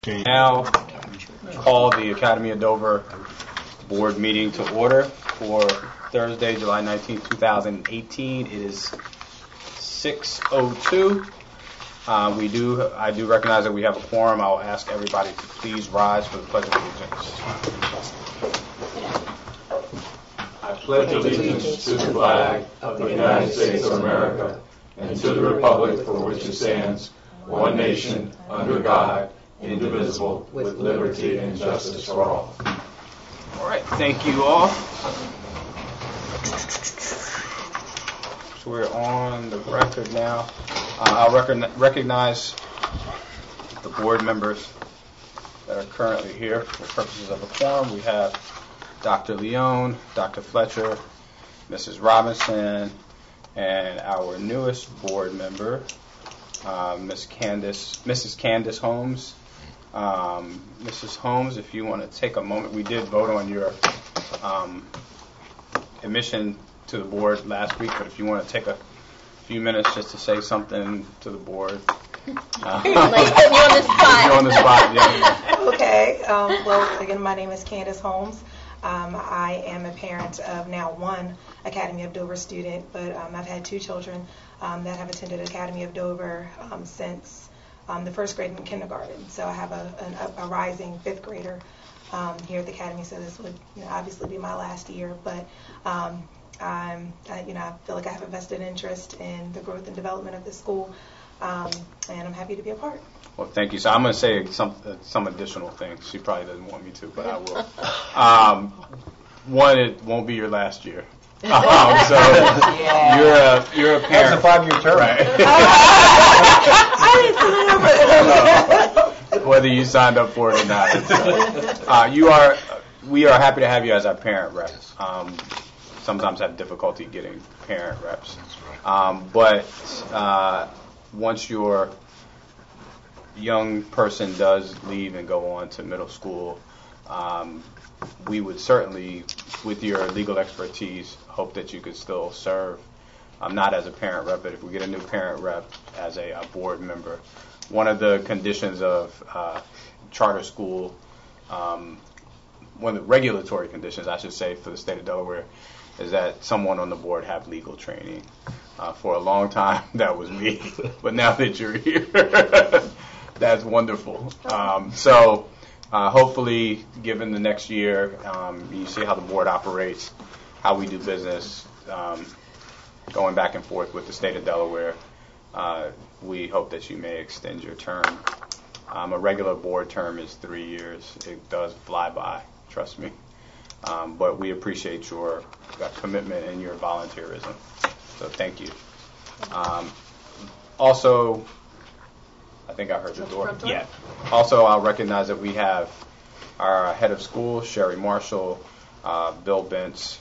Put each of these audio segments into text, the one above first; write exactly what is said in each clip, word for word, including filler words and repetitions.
Now call the Academy of Dover board meeting to order for Thursday, July nineteenth, two thousand eighteen. It is six oh two. Uh, we do, I do recognize that we have a quorum. I'll ask everybody to please rise for the Pledge of Allegiance. I pledge allegiance to the flag of the United States of America and to the republic for which it stands, one nation, under God, indivisible, with liberty and justice for all. All right, thank you all. So we're on the record now. Uh, I'll rec- recognize the board members that are currently here for purposes of a quorum. We have Doctor Leone, Doctor Fletcher, Missus Robinson, and our newest board member, uh, Miss Candace, Missus Candace Holmes. Um, Missus Holmes, if you want to take a moment, we did vote on your um, admission to the board last week, but if you want to take a few minutes just to say something to the board. Uh, like putting you on the spot. You're on the spot, yeah. Okay. Um, well, again, my name is Candace Holmes. Um, I am a parent of now one Academy of Dover student, but um, I've had two children um, that have attended Academy of Dover um, since Um, the first grade and kindergarten. So I have a, an, a rising fifth grader um, here at the Academy. So this would, you know, obviously be my last year. But um, I'm, I, you know, I feel like I have a vested interest in the growth and development of this school, um, and I'm happy to be a part. Well, thank you. So I'm going to say some uh, some additional things. She probably doesn't want me to, but I will. Um, one, it won't be your last year. Um, so yeah. you're a you're a parent. That's a five-year term. Right. I didn't sign up for it. Whether you signed up for it or not, it's, uh, uh, you are. We are happy to have you as our parent rep. Um, sometimes have difficulty getting parent reps, um, but uh, once your young person does leave and go on to middle school, um, we would certainly, with your legal expertise, hope that you could still serve, um, not as a parent rep, but if we get a new parent rep as a, a board member. One of the conditions of uh, charter school, um, one of the regulatory conditions, I should say, for the state of Delaware, is that someone on the board have legal training. Uh, for a long time, that was me, but now that you're here, that's wonderful. Um, so. Uh, hopefully, given the next year, um, you see how the board operates, how we do business, um, going back and forth with the state of Delaware. Uh, we hope that you may extend your term. Um, a regular board term is three years. It does fly by, trust me. Um, but we appreciate your uh, commitment and your volunteerism. So thank you. Um, also, I think I heard the door. Yeah. Also, I'll recognize that we have our head of school, Sherry Marshall, uh, Bill Bentz,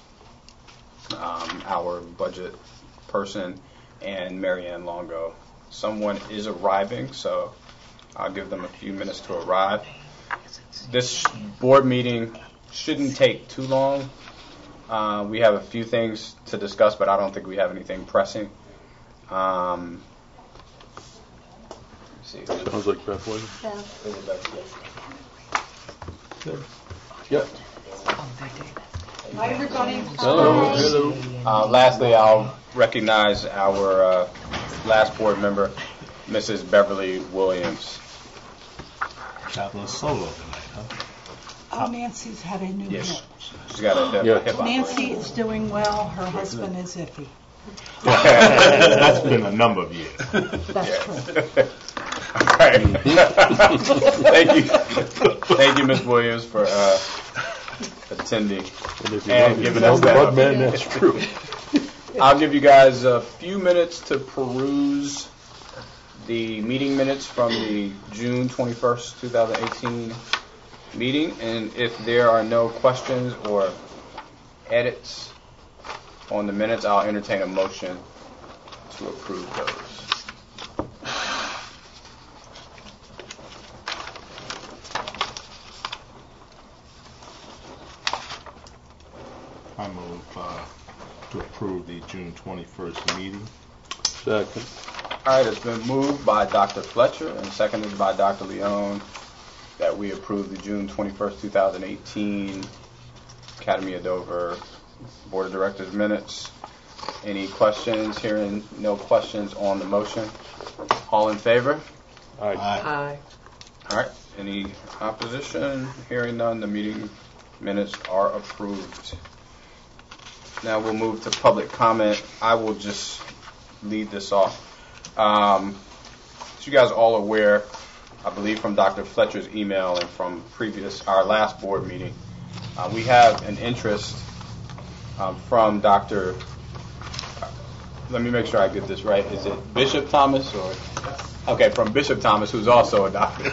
um, our budget person, and Marianne Longo. Someone is arriving, so I'll give them a few minutes to arrive. This board meeting shouldn't take too long. Uh, we have a few things to discuss, but I don't think we have anything pressing. Um, Sounds like Beth Williams. Yeah. Yep. Hi, everybody. Hello. Hello. Uh, lastly, I'll recognize our uh, last board member, Missus Beverly Williams. Traveling solo tonight, huh? Oh, Nancy's had a new Yes. hip. She's got a hip, Yeah. a hip Nancy is doing well. Her husband is iffy. That's been a number of years. That's true. All right. Thank you. Thank you, Miz Williams, for uh, attending And, if you and love- giving you us love the that. bug man, that's true. I'll give you guys a few minutes to peruse the meeting minutes from the June twenty-first, twenty eighteen meeting, and if there are no questions or edits on the minutes, I'll entertain a motion to approve those. I move uh, to approve the June twenty-first meeting. Second. All right, it's been moved by Doctor Fletcher and seconded by Doctor Leone we approve the June twenty-first, two thousand eighteen Academy of Dover Board of Directors minutes. Any questions? Hearing no questions on the motion. All in favor? Aye. Aye. All right. Any opposition? Hearing none, the meeting minutes are approved. Now we'll move to public comment. I will just lead this off. Um, as you guys are all aware, I believe from Doctor Fletcher's email and from previous, our last board meeting, uh, we have an interest um, from Doctor Let me make sure I get this right. Is it Bishop Thomas or? Okay, from Bishop Thomas, who's also a doctor.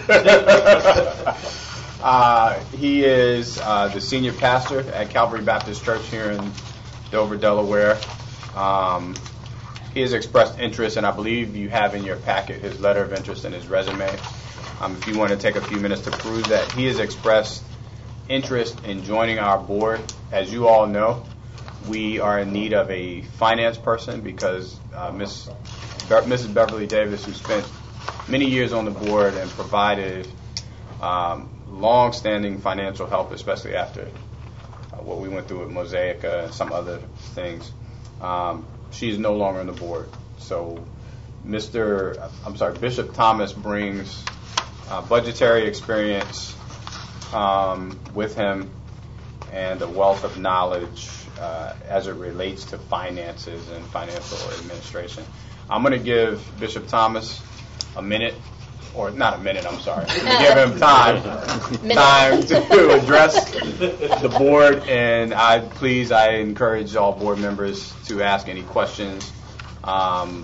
uh, he is uh, the senior pastor at Calvary Baptist Church here in Dover, Delaware. Um, he has expressed interest, and I believe you have in your packet his letter of interest and his resume. Um, if you want to take a few minutes to peruse that, he has expressed interest in joining our board. As you all know, we are in need of a finance person because uh, Miss Be- Missus Beverly Davis, who spent many years on the board and provided um, long-standing financial help, especially after uh, what we went through with Mosaica and some other things, um, she's no longer on the board. So Mister I'm sorry, Bishop Thomas brings uh, budgetary experience um, with him and a wealth of knowledge uh, as it relates to finances and financial administration. I'm going to give Bishop Thomas a minute, or not a minute, I'm sorry. I'm going to give him time, time to address the board, and I please, I encourage all board members to ask any questions um,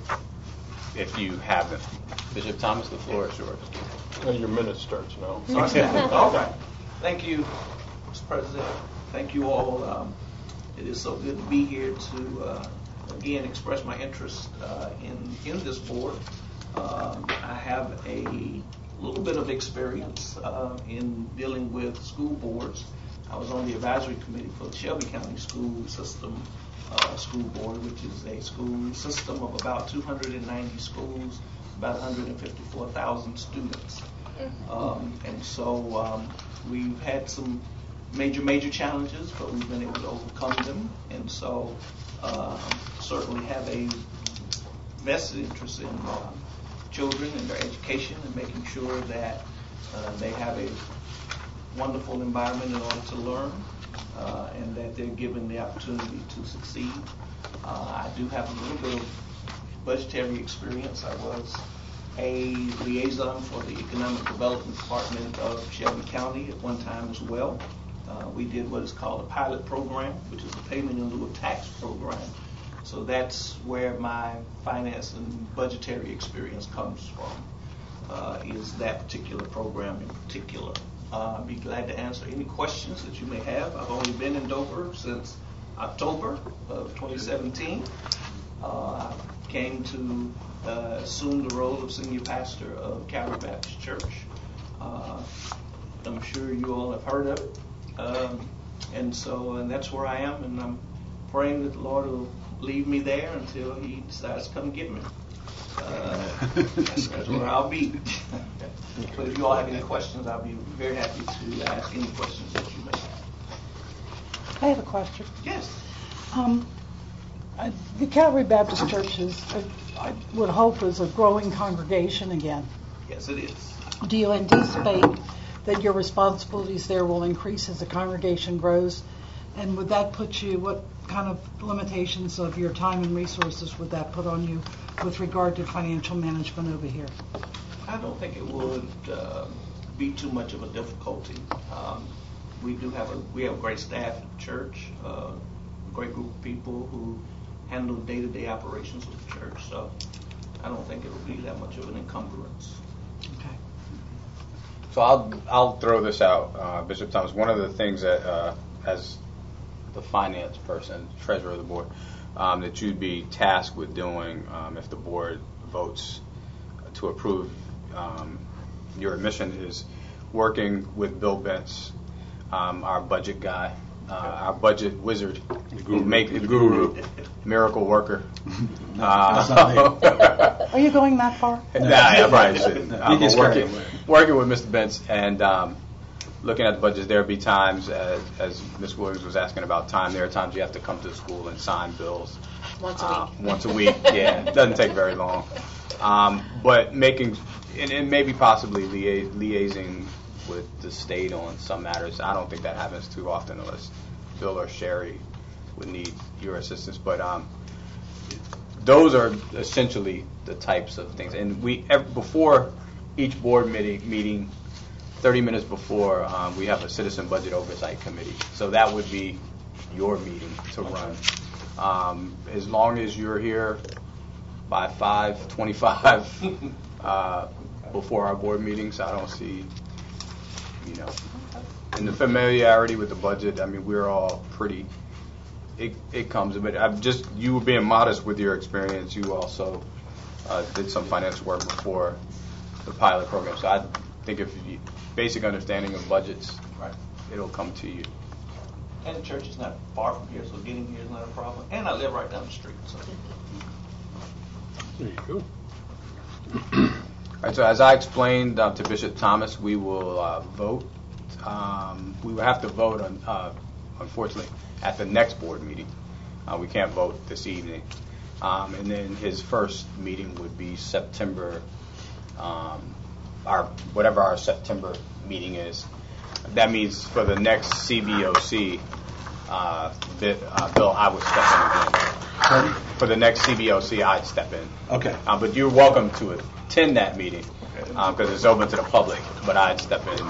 if you have them. Bishop Thomas, the floor is yours. And your minute starts now. All right. Thank you, Mister President. Thank you all. Um, it is so good to be here to, uh, again, express my interest uh, in, in this board. Um, I have a little bit of experience uh, in dealing with school boards. I was on the advisory committee for the Shelby County School System uh, School Board, which is a school system of about two hundred ninety schools, about one hundred fifty-four thousand students. Um, and so um, we've had some major, major challenges, but we've been able to overcome them. And so uh, certainly have a vested interest in uh, children and their education and making sure that uh, they have a wonderful environment in order to learn uh, and that they're given the opportunity to succeed. Uh, I do have a little bit of budgetary experience. I was a liaison for the Economic Development Department of Shelby County at one time as well. Uh, we did what is called a pilot program, which is a payment in lieu of tax program. So that's where my finance and budgetary experience comes from, uh, is that particular program in particular. Uh, I'd be glad to answer any questions that you may have. I've only been in Dover since October of twenty seventeen. Uh, I came to uh, assume the role of senior pastor of Calvary Baptist Church. Uh, I'm sure you all have heard of it. Um, and so, and that's where I am, and I'm praying that the Lord will leave me there until He decides to come get me. Uh, that's, that's where I'll be. So if you all have any questions, I'll be very happy to ask any questions that you may have. I have a question. Yes. Um, uh, the Calvary Baptist Church is, uh, I would hope, is a growing congregation again. Yes, it is. Do you anticipate that your responsibilities there will increase as the congregation grows? And would that put you, what kind of limitations of your time and resources would that put on you with regard to financial management over here? I don't think it would uh, be too much of a difficulty. Um, we do have a we have a great staff at the church, uh, a great group of people who handle day-to-day operations of the church. So I don't think it will be that much of an encumbrance. Okay. So I'll I'll throw this out, uh, Bishop Thomas. One of the things that, uh, as the finance person, treasurer of the board, um, that you'd be tasked with doing um, if the board votes to approve um, your admission is working with Bill Bentz, um, our budget guy, uh, our budget wizard, make the guru, miracle worker. Uh, Are you going that far? Nah, I probably shouldn't. Um, gets but working, carried away. working with Mister Bentz and um, looking at the budgets, there'll be times, as, as Miz Williams was asking about time, there are times you have to come to the school and sign bills. Once a Uh, week. once a week, yeah. It doesn't take very long. Um, but making, and, and maybe possibly lia- liaising with the state on some matters. I don't think that happens too often unless Bill or Sherry would need your assistance. But um, those are essentially the types of things. And we, ev- before each board meeting, meeting thirty minutes before, um, we have a citizen budget oversight committee. So that would be your meeting to run. Um, as long as you're here by five twenty-five uh, before our board meetings, I don't see, you know, and the familiarity with the budget. I mean, we're all pretty. It it comes, but I'm just you were being modest with your experience. You also uh, did some financial work before the pilot program, so I think if you basic understanding of budgets, Right. it'll come to you. And the church is not far from here, so getting here is not a problem. And I live right down the street, so. There you go. All right, so as I explained uh, to Bishop Thomas, we will uh, vote. Um, we will have to vote, on, uh, unfortunately, at the next board meeting. Uh, we can't vote this evening. Um, and then his first meeting would be September, um, our whatever our September meeting is. That means for the next C B O C, uh, Bi- uh, Bill, I would step in again. Pardon? For the next C B O C, I'd step in. Okay. Uh, but you're welcome to attend that meeting because it's open to the public. But I'd step in.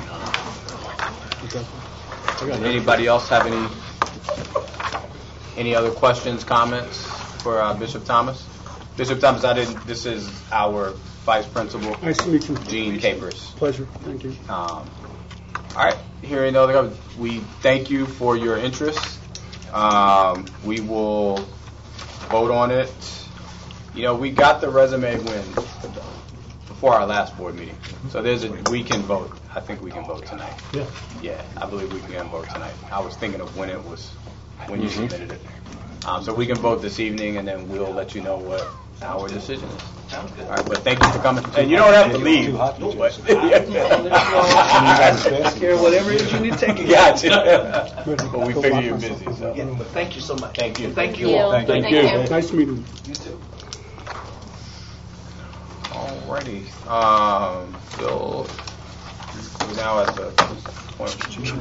Anybody else have any any other questions, comments for uh, Bishop Thomas? Bishop Thomas, I didn't. This is our vice principal, Nice to meet you. Gene Capers. Pleasure. Thank you. Um, all right, hearing no other, we thank you for your interest. Um, we will vote on it. You know, we got the resume win before our last board meeting, so there's a we can vote. I think we can vote tonight. Yeah. Yeah, I believe we can vote tonight. I was thinking of when it was when you submitted it. Um, so we can vote this evening, and then we'll let you know what our decision is. Sounds good. All right, but thank you for coming. And you don't have to leave. Too hot, you But, Care whatever it is you need to take it. Gotcha. But we figure you're busy, so. Yeah, but thank you so much. Thank you. Thank you all. Thank Thank you. you. Nice meeting you. You too. Alrighty. Um, Bill, we're now at the point.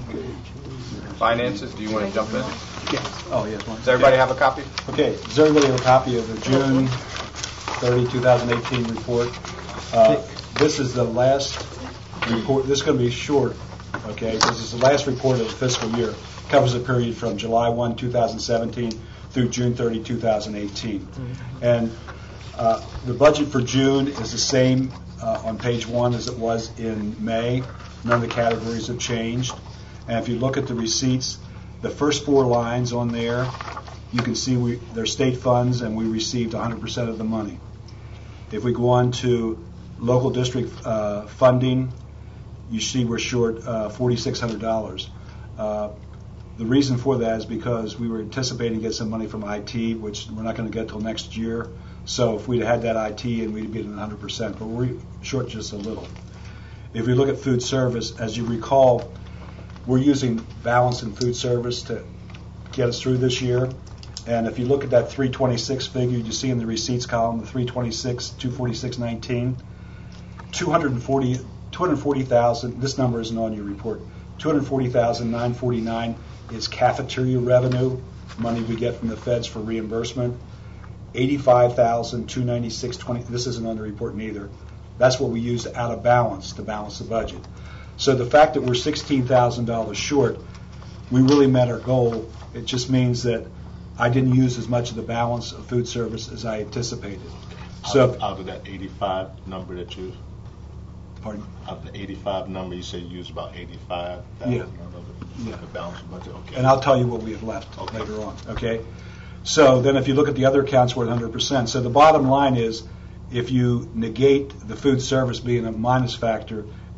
Finances, do you want to jump in? Oh, yes, one. Does everybody have a copy? Okay, does everybody have a copy of the June thirtieth, twenty eighteen report? Uh, This is the last report, this is going to be short, okay? This is the last report of the fiscal year. Covers the period from July first, two thousand seventeen through June thirtieth, two thousand eighteen. And uh, the budget for June is the same uh, on page one as it was in May. None of the categories have changed. And if you look at the receipts, the first four lines on there, you can see we, they're state funds and we received one hundred percent of the money. If we go on to local district uh, funding, you see we're short uh, four thousand six hundred dollars. Uh, the reason for that is because we were anticipating to get some money from I T, which we're not going to get till next year. So if we'd had that I T, and we'd be at one hundred percent, but we're short just a little. If we look at food service, as you recall, we're using balance in food service to get us through this year. And if you look at that three twenty-six figure you see in the receipts column, the three twenty-six, two forty-six nineteen, two hundred forty, two hundred forty thousand, this number isn't on your report, two hundred forty thousand nine hundred forty-nine is cafeteria revenue, money we get from the feds for reimbursement. eighty-five thousand two hundred ninety-six twenty, this isn't on the report neither. That's what we used out of balance to balance the budget. So the fact that we're sixteen thousand dollars short, we really met our goal. It just means that I didn't use as much of the balance of food service as I anticipated. So, Out out of that eighty-five number that you, pardon? out of the eighty-five number, you say you used about eighty-five thousand Yeah. of it, Yeah. the balance of budget, okay. And I'll tell you what we have left Okay. later on, okay? So then if you look at the other accounts, we're at one hundred percent. So the bottom line is, if you negate the food service being a minus factor,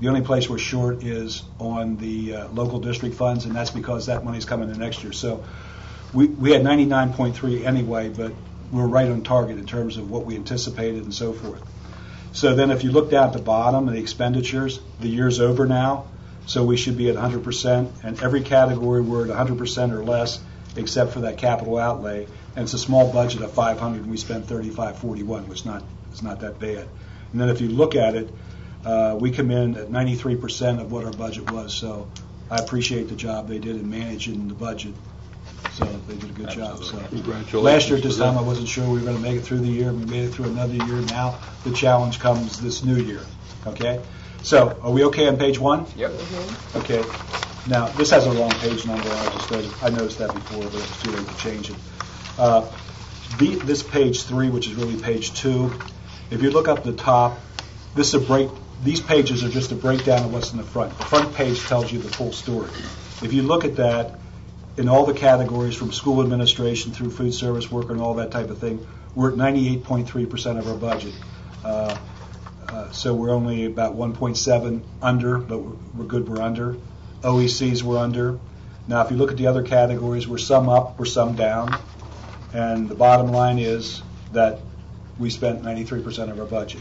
The only place we're short is on the uh, local district funds, and that's because that money's coming in next year. So we, we had ninety-nine point three anyway, but we're right on target in terms of what we anticipated and so forth. So then if you look down at the bottom of the expenditures, the year's over now, so we should be at one hundred percent, and every category we're at one hundred percent or less, except for that capital outlay. And it's a small budget of five hundred, and we spent thirty-five forty-one, which is not, is not that bad. And then if you look at it, uh, we come in at ninety-three percent of what our budget was, so I appreciate the job they did in managing the budget. So they did a good job. So Congratulations last year at this to them. time, I wasn't sure we were going to make it through the year. We made it through another year. Now the challenge comes this new year. Okay? So are we okay on page one? Yep. Okay. Now, this has a wrong page number. I just noticed, I noticed that before, but it's too late to change it. Uh, the, this page three, which is really page two, if you look up the top, this is a break. These pages are just a breakdown of what's in the front. The front page tells you the full story. If you look at that, in all the categories from school administration through food service worker and all that type of thing, we're at ninety-eight point three percent of our budget. Uh, uh, so we're only about one point seven under, but we're, we're good we're under. O E Cs we're under. Now, if you look at the other categories, we're some up, we're some down. And the bottom line is that we spent ninety-three percent of our budget.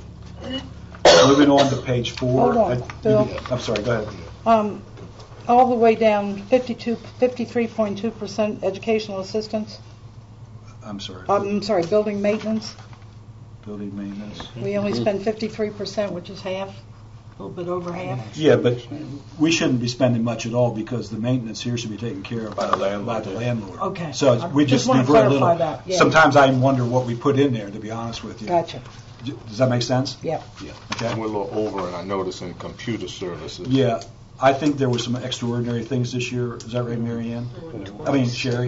Moving on to page four. Hold on, Uh, Bill. you- I'm sorry, go ahead. Um, all the way down, fifty-two, fifty-three point two percent educational assistance. I'm sorry. I'm sorry, building maintenance. Building maintenance. We only spend fifty-three percent, which is half, a little bit over half. Yeah, but we shouldn't be spending much at all because the maintenance here should be taken care of By the landlord. by the landlord. Okay. So I we just just wanna leave very clarify little. that, yeah. Sometimes I wonder what we put in there, to be honest with you. Gotcha. D- Does that make sense? Yeah. Yeah. Okay. And we're a little over, and I noticed in computer services. Yeah, I think there were some extraordinary things this year. Is that right, Mary Ann? I mean, Sherry?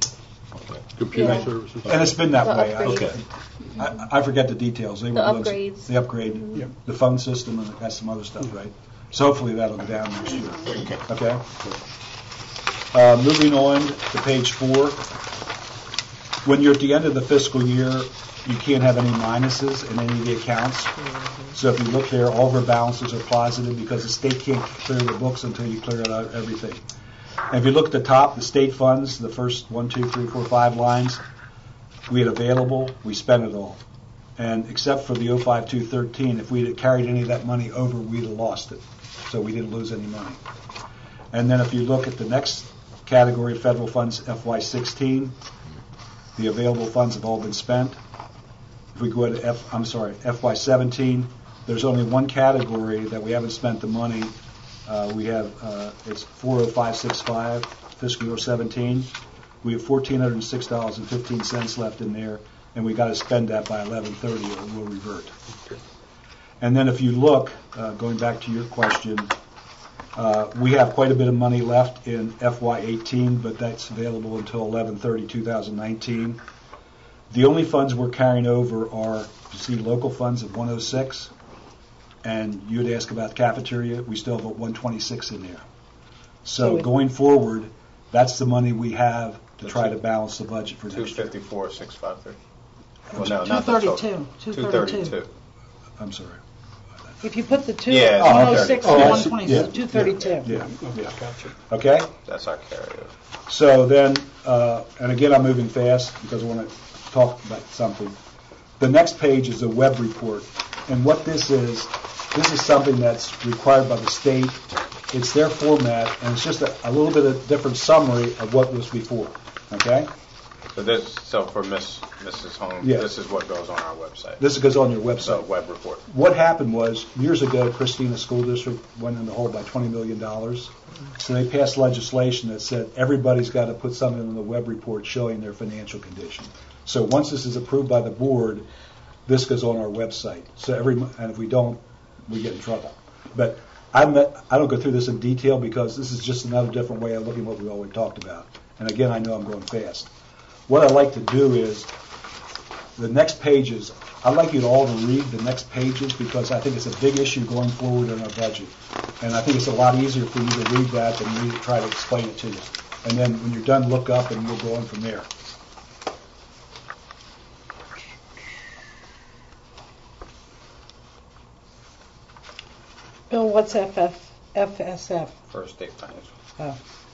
Computer Yeah. services. And it's been that The way. I- upgrades. I, I forget the details. They The were ones- upgrades. The upgrade, the phone system, and got some other stuff, right? So hopefully that'll go down next year. Okay? Uh, moving on to page four. When you're at the end of the fiscal year, you can't have any minuses in any of the accounts. So if you look there, all of our balances are positive because the state can't clear the books until you clear out everything. And if you look at the top, the state funds, the first one, two, three, four, five lines, we had available, we spent it all. And except for the oh five two thirteen, if we had carried any of that money over, we'd have lost it. So we didn't lose any money. And then if you look at the next category, federal funds F Y sixteen, the available funds have all been spent. If we go to F, I'm sorry, F Y seventeen, there's only one category that we haven't spent the money. Uh, we have, uh, it's four oh five sixty-five, fiscal year seventeen. We have one thousand four hundred six dollars and fifteen cents left in there, and we got to spend that by eleven thirty or we'll revert. And then if you look, uh, going back to your question, uh, we have quite a bit of money left in F Y eighteen, but that's available until eleven thirty two thousand nineteen. The only funds we're carrying over are, you see, local funds of one oh six, and you had asked about cafeteria. We still have a one twenty-six in there. So So- going forward, that's the money we have to try to balance the budget for Two next year. fifty-four, six five three. Well, no, not the two total. thirty-two. Two two thirty-two. thirty-two. I'm sorry. If you put the two, Yeah. Oh, one okay. oh six Oh, and I one see. twenty-six, Yeah, two thirty-two. Yeah, yeah. Gotcha. Okay? That's our carryover. So then, uh, and again, I'm moving fast because I want to talk about something. The next page is a web report. And what this is, this is something that's required by the state. It's their format, and it's just a, a little bit of different summary of what was before. Okay? So this, so for Miss Missus Holmes, Yeah. this is what goes on our website. This goes on your So website. web report. What happened was, years ago, Christina School District went in the hole by twenty million dollars. So they passed legislation that said everybody's got to put something in the web report showing their financial condition. So once this is approved by the board, this goes on our website. So every, mo- and if we don't, we get in trouble. But I'm not, I don't go through this in detail because this is just another different way of looking at what we already talked about. And again, I know I'm going fast. What I'd like to do is, the next pages, I'd like you to all to read the next pages because I think it's a big issue going forward in our budget. And I think it's a lot easier for you to read that than me to try to explain it to you. And then when you're done, look up and we'll go on from there. Bill, what's F F, F S F? First State Financial. Oh.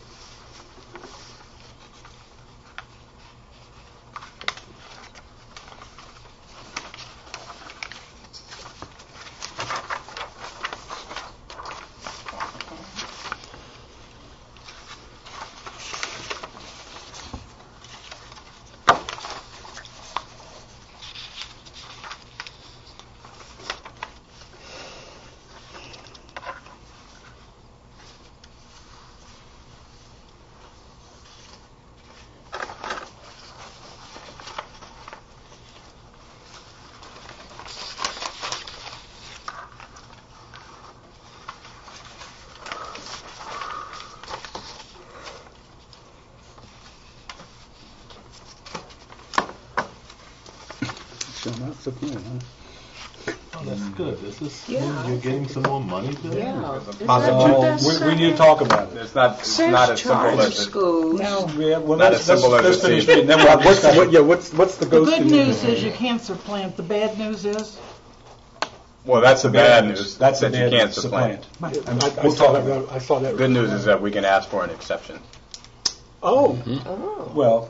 Not supplant, huh? Oh, that's good. This is, Yeah. you're getting some more money there? Yeah. Positive. Uh, we, we need to talk about it. It's not, it's not as simple Charter as it. schools. No. Yeah, well, Not let's, as simple let's, as let's it finish seems. it, and then we'll have What's the, discussion. what, yeah, what's, what's the The ghost good in news there? is you can't supplant. The bad news is Well, that's the bad news. That's the that bad you can't news, supplant. supplant. I, And I we'll saw talk that, about it. I saw that. Good news is that we can ask for an exception. Oh, Oh. Well,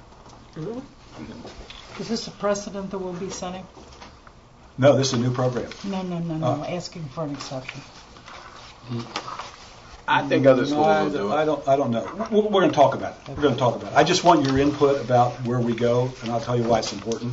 is this a precedent that we'll be setting? no, this is a new program. No, no, no, no. Oh. Asking for an exception. I think other No, schools I will do I it. don't, I don't know. We're, we're going to talk about it. We're going to talk about it. I just want your input about where we go, and I'll tell you why it's important.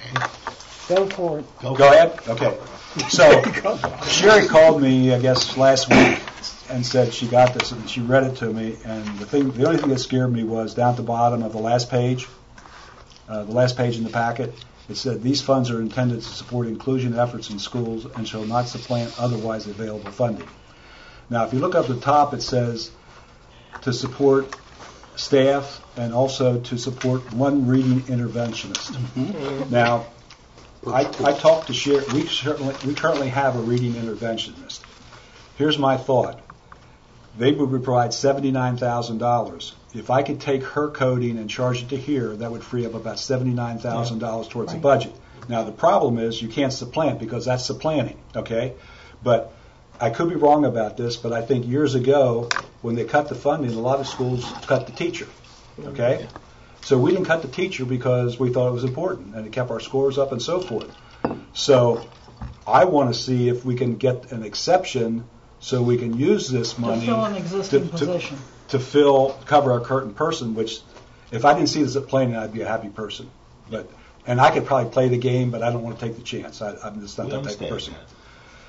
Go for it. Go ahead. Okay. So Sherry called me, I guess, last week and said she got this, and she read it to me. And the thing, the only thing that scared me was down at the bottom of the last page, uh, the last page in the packet. It said these funds are intended to support inclusion efforts in schools and shall not supplant otherwise available funding. Now, if you look up at the top, it says to support staff and also to support one reading interventionist. Mm-hmm. Now, I, I talked to Sherry. We certainly we currently have a reading interventionist. Here's my thought: they would provide seventy-nine thousand dollars. If I could take her coding and charge it to here, that would free up about seventy-nine thousand dollars towards the budget. Now, the problem is you can't supplant because that's supplanting. Okay, but I could be wrong about this, but I think years ago when they cut the funding, a lot of schools cut the teacher. Okay. So we didn't cut the teacher because we thought it was important, and it kept our scores up and so forth. So I want to see if we can get an exception so we can use this money To fill an existing to, to, position. to fill, cover our current person, which if I didn't see this at playing, I'd be a happy person. But and I could probably play the game, but I don't want to take the chance. I, I'm just not We that type of understand person. that.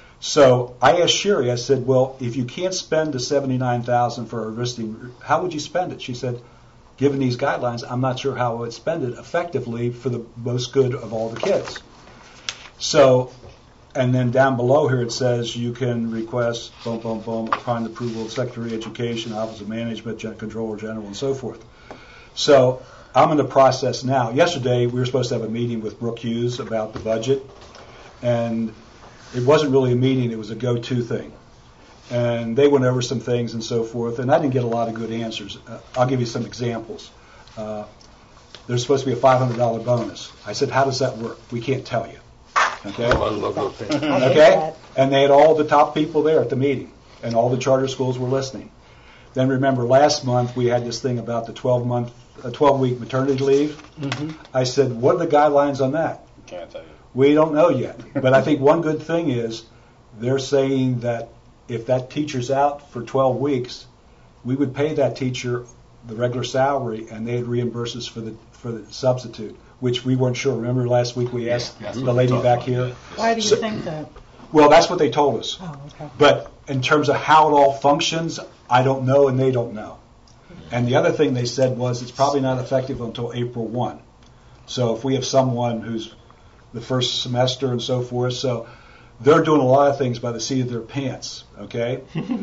So I asked Sherry, I said, well, if you can't spend the seventy-nine thousand dollars for a visiting, how would you spend it? She said, given these guidelines, I'm not sure how I would spend it effectively for the most good of all the kids. So, and then down below here it says you can request, boom, boom, boom, upon the approval of Secretary of Education, Office of Management, Gen- Controller General, and so forth. So I'm in the process now. Yesterday we were supposed to have a meeting with Brooke Hughes about the budget, and it wasn't really a meeting, it was a go-to thing. And they went over some things and so forth, and I didn't get a lot of good answers. Uh, I'll give you some examples. Uh, there's supposed to be a five hundred dollars bonus. I said, how does that work? We can't tell you. Okay? Oh, I love that thing. Okay? And they had all the top people there at the meeting, and all the charter schools were listening. Then remember, last month we had this thing about the twelve-month, uh, twelve-week maternity leave. Mm-hmm. I said, what are the guidelines on that? Can't tell you. We don't know yet. But I think one good thing is they're saying that if that teacher's out for twelve weeks, we would pay that teacher the regular salary, and they'd reimburse us for the for the substitute, which we weren't sure. Remember last week we asked That's the what lady we're back talking here? about. Why do you So- think that? Well, that's what they told us. Oh, okay. But in terms of how it all functions, I don't know, and they don't know. And the other thing they said was it's probably not effective until April first. So if we have someone who's the first semester and so forth, so they're doing a lot of things by the seat of their pants, okay?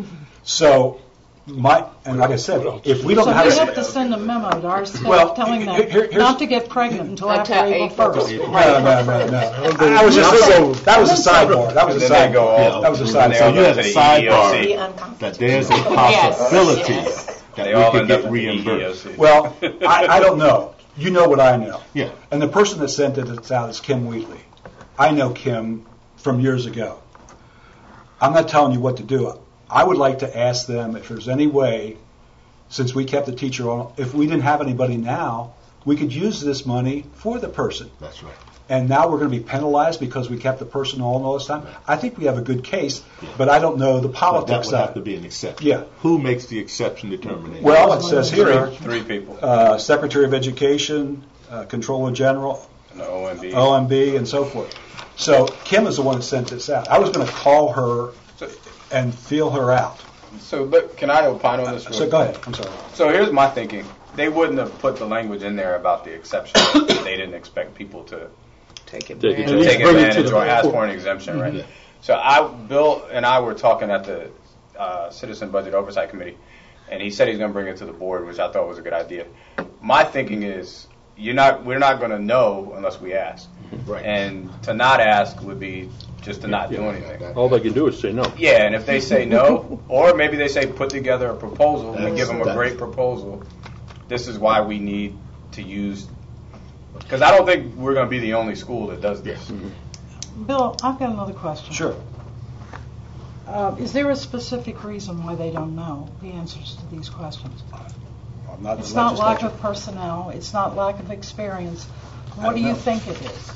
So, my, and like I said, if we don't So know how we to... have to send a memo to our staff Well, telling here- them here- here's- not to get pregnant until after Until April April. first. No, no, no, no. I was just, that was a sidebar. That was a And then they go sidebar. all- That was a and they So all sidebar. you go have to a the sidebar Be E E O C. uncomfortable. that there's a possibility Yes. that They we all could end up get at the E E O reimbursed. C. Well, I, I don't know. You know what I know. Yeah. And the person that sent it out is Kim Wheatley. I know Kim from years ago. I'm not telling you what to do. I would like to ask them if there's any way, since we kept the teacher on, if we didn't have anybody now, we could use this money for the person. That's right. And now we're going to be penalized because we kept the person on all this time. I think we have a good case, but I don't know the But that politics would of have it. to be an exception. Yeah. Who makes the exception determination? Well, it says here, Three people, uh, Secretary of Education, uh, Controller General, and the O M B. O M B, and so forth. So Kim is the one that sent this out. I was going to call her and feel her out. So, but can I opine on this? real So go ahead. I'm sorry. So here's my thinking. They wouldn't have put the language in there about the exception. They didn't expect people to Take it. to Take take advantage or ask for an exemption, right? Mhm. So I, Bill and I were talking at the uh, Citizen Budget Oversight Committee, and he said he's going to bring it to the board, which I thought was a good idea. My thinking is, you're not, we're not going to know unless we ask, Right. and to not ask would be just to not do Yeah, anything. that- All they can do is say no. Yeah, and if they say no, or maybe they say put together a proposal, we That's- give them a that's- great proposal. This is why we need to use, because I don't think we're going to be the only school that does this. Bill, I've got another question. Sure. Uh, is there a specific reason why they don't know the answers to these questions? I'm not in It's the not lack legislature. of personnel, it's not lack of experience. What do don't you know. think it is?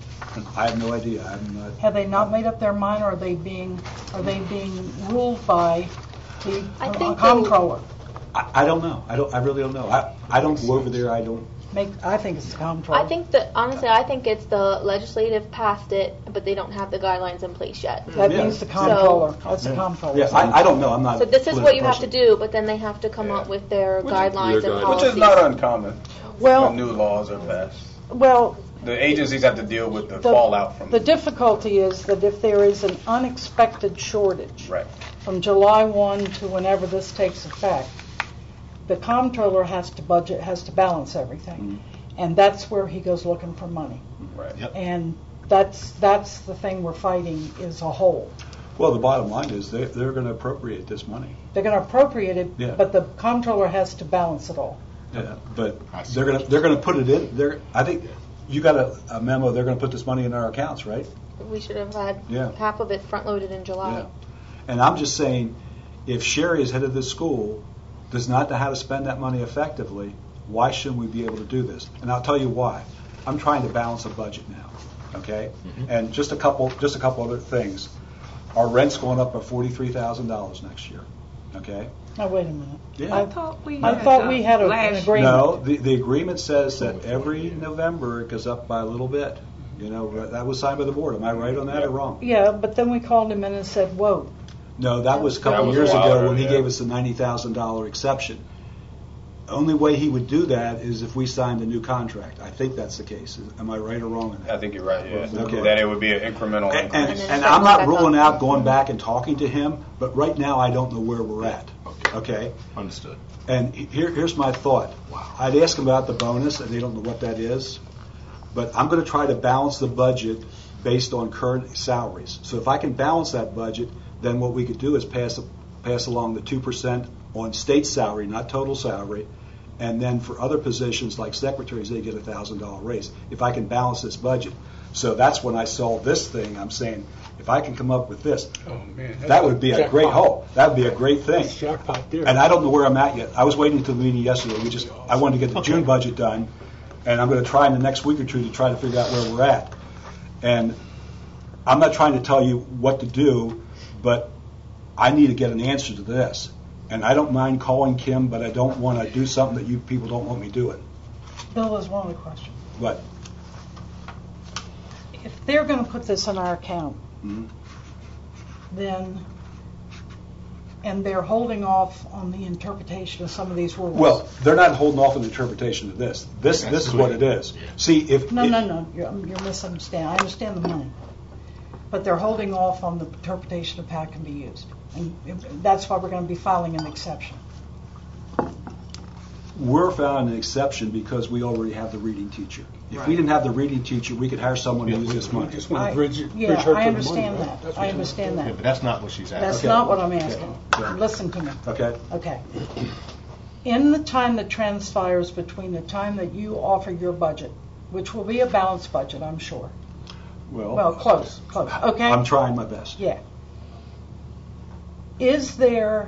I have no idea. I'm not. Have they not made up their mind, or are they being, are they being ruled by the I uh, think comptroller? I, I don't know. I don't. I really don't know. I, I don't go over there. I don't. Make, I think it's the comptroller. I think that, honestly, I think it's the legislative passed it, but they don't have the guidelines in place yet. That Yeah. means the comptroller, that's the comptroller. Yeah, I, I don't know. I'm not. So this is what you have to political do, but then they have to come Yeah. up with their Which- guidelines Your and guidelines. Which policies. is not uncommon Well- when new laws are passed. Well, The agencies have to deal with the, the, fallout from the difficulty is that if there is an unexpected shortage right. from July first to whenever this takes effect, the comptroller has to budget, has to balance everything. And that's where he goes looking for money. Right. Yep. And that's, that's the thing we're fighting is a hole. Well, the bottom line is they, they're going to appropriate this money. They're going to appropriate it, Yeah. but the comptroller has to balance it all. Yeah, but I see. they're going to they're going to put it in. They're. I think you got a, a memo. They're going to put this money in our accounts, right? We should have had Yeah. half of it front-loaded in July. Yeah. And I'm just saying, if Sherry, as head of this school, does not know how to spend that money effectively, why shouldn't we be able to do this? And I'll tell you why. I'm trying to balance a budget now, okay? And just a couple, just a couple other things. Our rent's going up by forty-three thousand dollars next year, okay? Now, wait a minute. Yeah. I thought we I had, thought uh, we had a- an last- agreement. No, the, the agreement says that every November it goes up by a little bit. You know, that was signed by the board. Am I right on that or wrong? Yeah, but then we called him in and said, whoa. No, that was a That couple was years a while ago ago, when he yeah. gave us the ninety thousand dollars exception. Only way he would do that is if we signed a new contract. I think that's the case. Am I right or wrong on I that? think you're right. Yeah. Okay. That it would be an incremental And, increase. and, then and start I'm going not back ruling up. out going back and talking to him, but right now I don't know where we're at. Okay? Understood. And here, here's my thought. I'd ask them about the bonus, and they don't know what that is. But I'm going to try to balance the budget based on current salaries. So if I can balance that budget, then what we could do is pass pass along the two percent on state salary, not total salary. And then for other positions like secretaries, they get a one thousand dollars raise. If I can balance this budget. So that's when I saw this thing. I'm saying, if I can come up with this, Oh, man. that would be a great hope. That would be a great thing. Jackpot there. And I don't know where I'm at yet. I was waiting until the meeting yesterday. We just, I wanted to get the June budget done, and I'm going to try in the next week or two to try to figure out where we're at. And I'm not trying to tell you what to do, but I need to get an answer to this. And I don't mind calling Kim, but I don't want to do something that you people don't want me doing. Bill, there's one other question. But If they're going to put this in our account, Mhm. then, and they're holding off on the interpretation of some of these rules. well, they're not holding off on the interpretation of this. This, That's this is what it clear. is. See, if No, if- no, no, you're, you're misunderstanding. I understand the money. But they're holding off on the interpretation of how it can be used. And that's why we're going to be filing an exception. We're found an exception because we already have the reading teacher. If we didn't have the reading teacher, we could hire someone to use this money. Just want I- to bridge, bridge Yeah, her to the money. I understand right? that. That's I what you- understand Yeah, that. but that's not what she's asking. That's Okay. not what I'm asking. Yeah. Listen to me. Okay? Okay. In the time that transpires between the time that you offer your budget, which will be a balanced budget, I'm sure. Well, close, close, okay? I'm trying my best. Yeah. is there,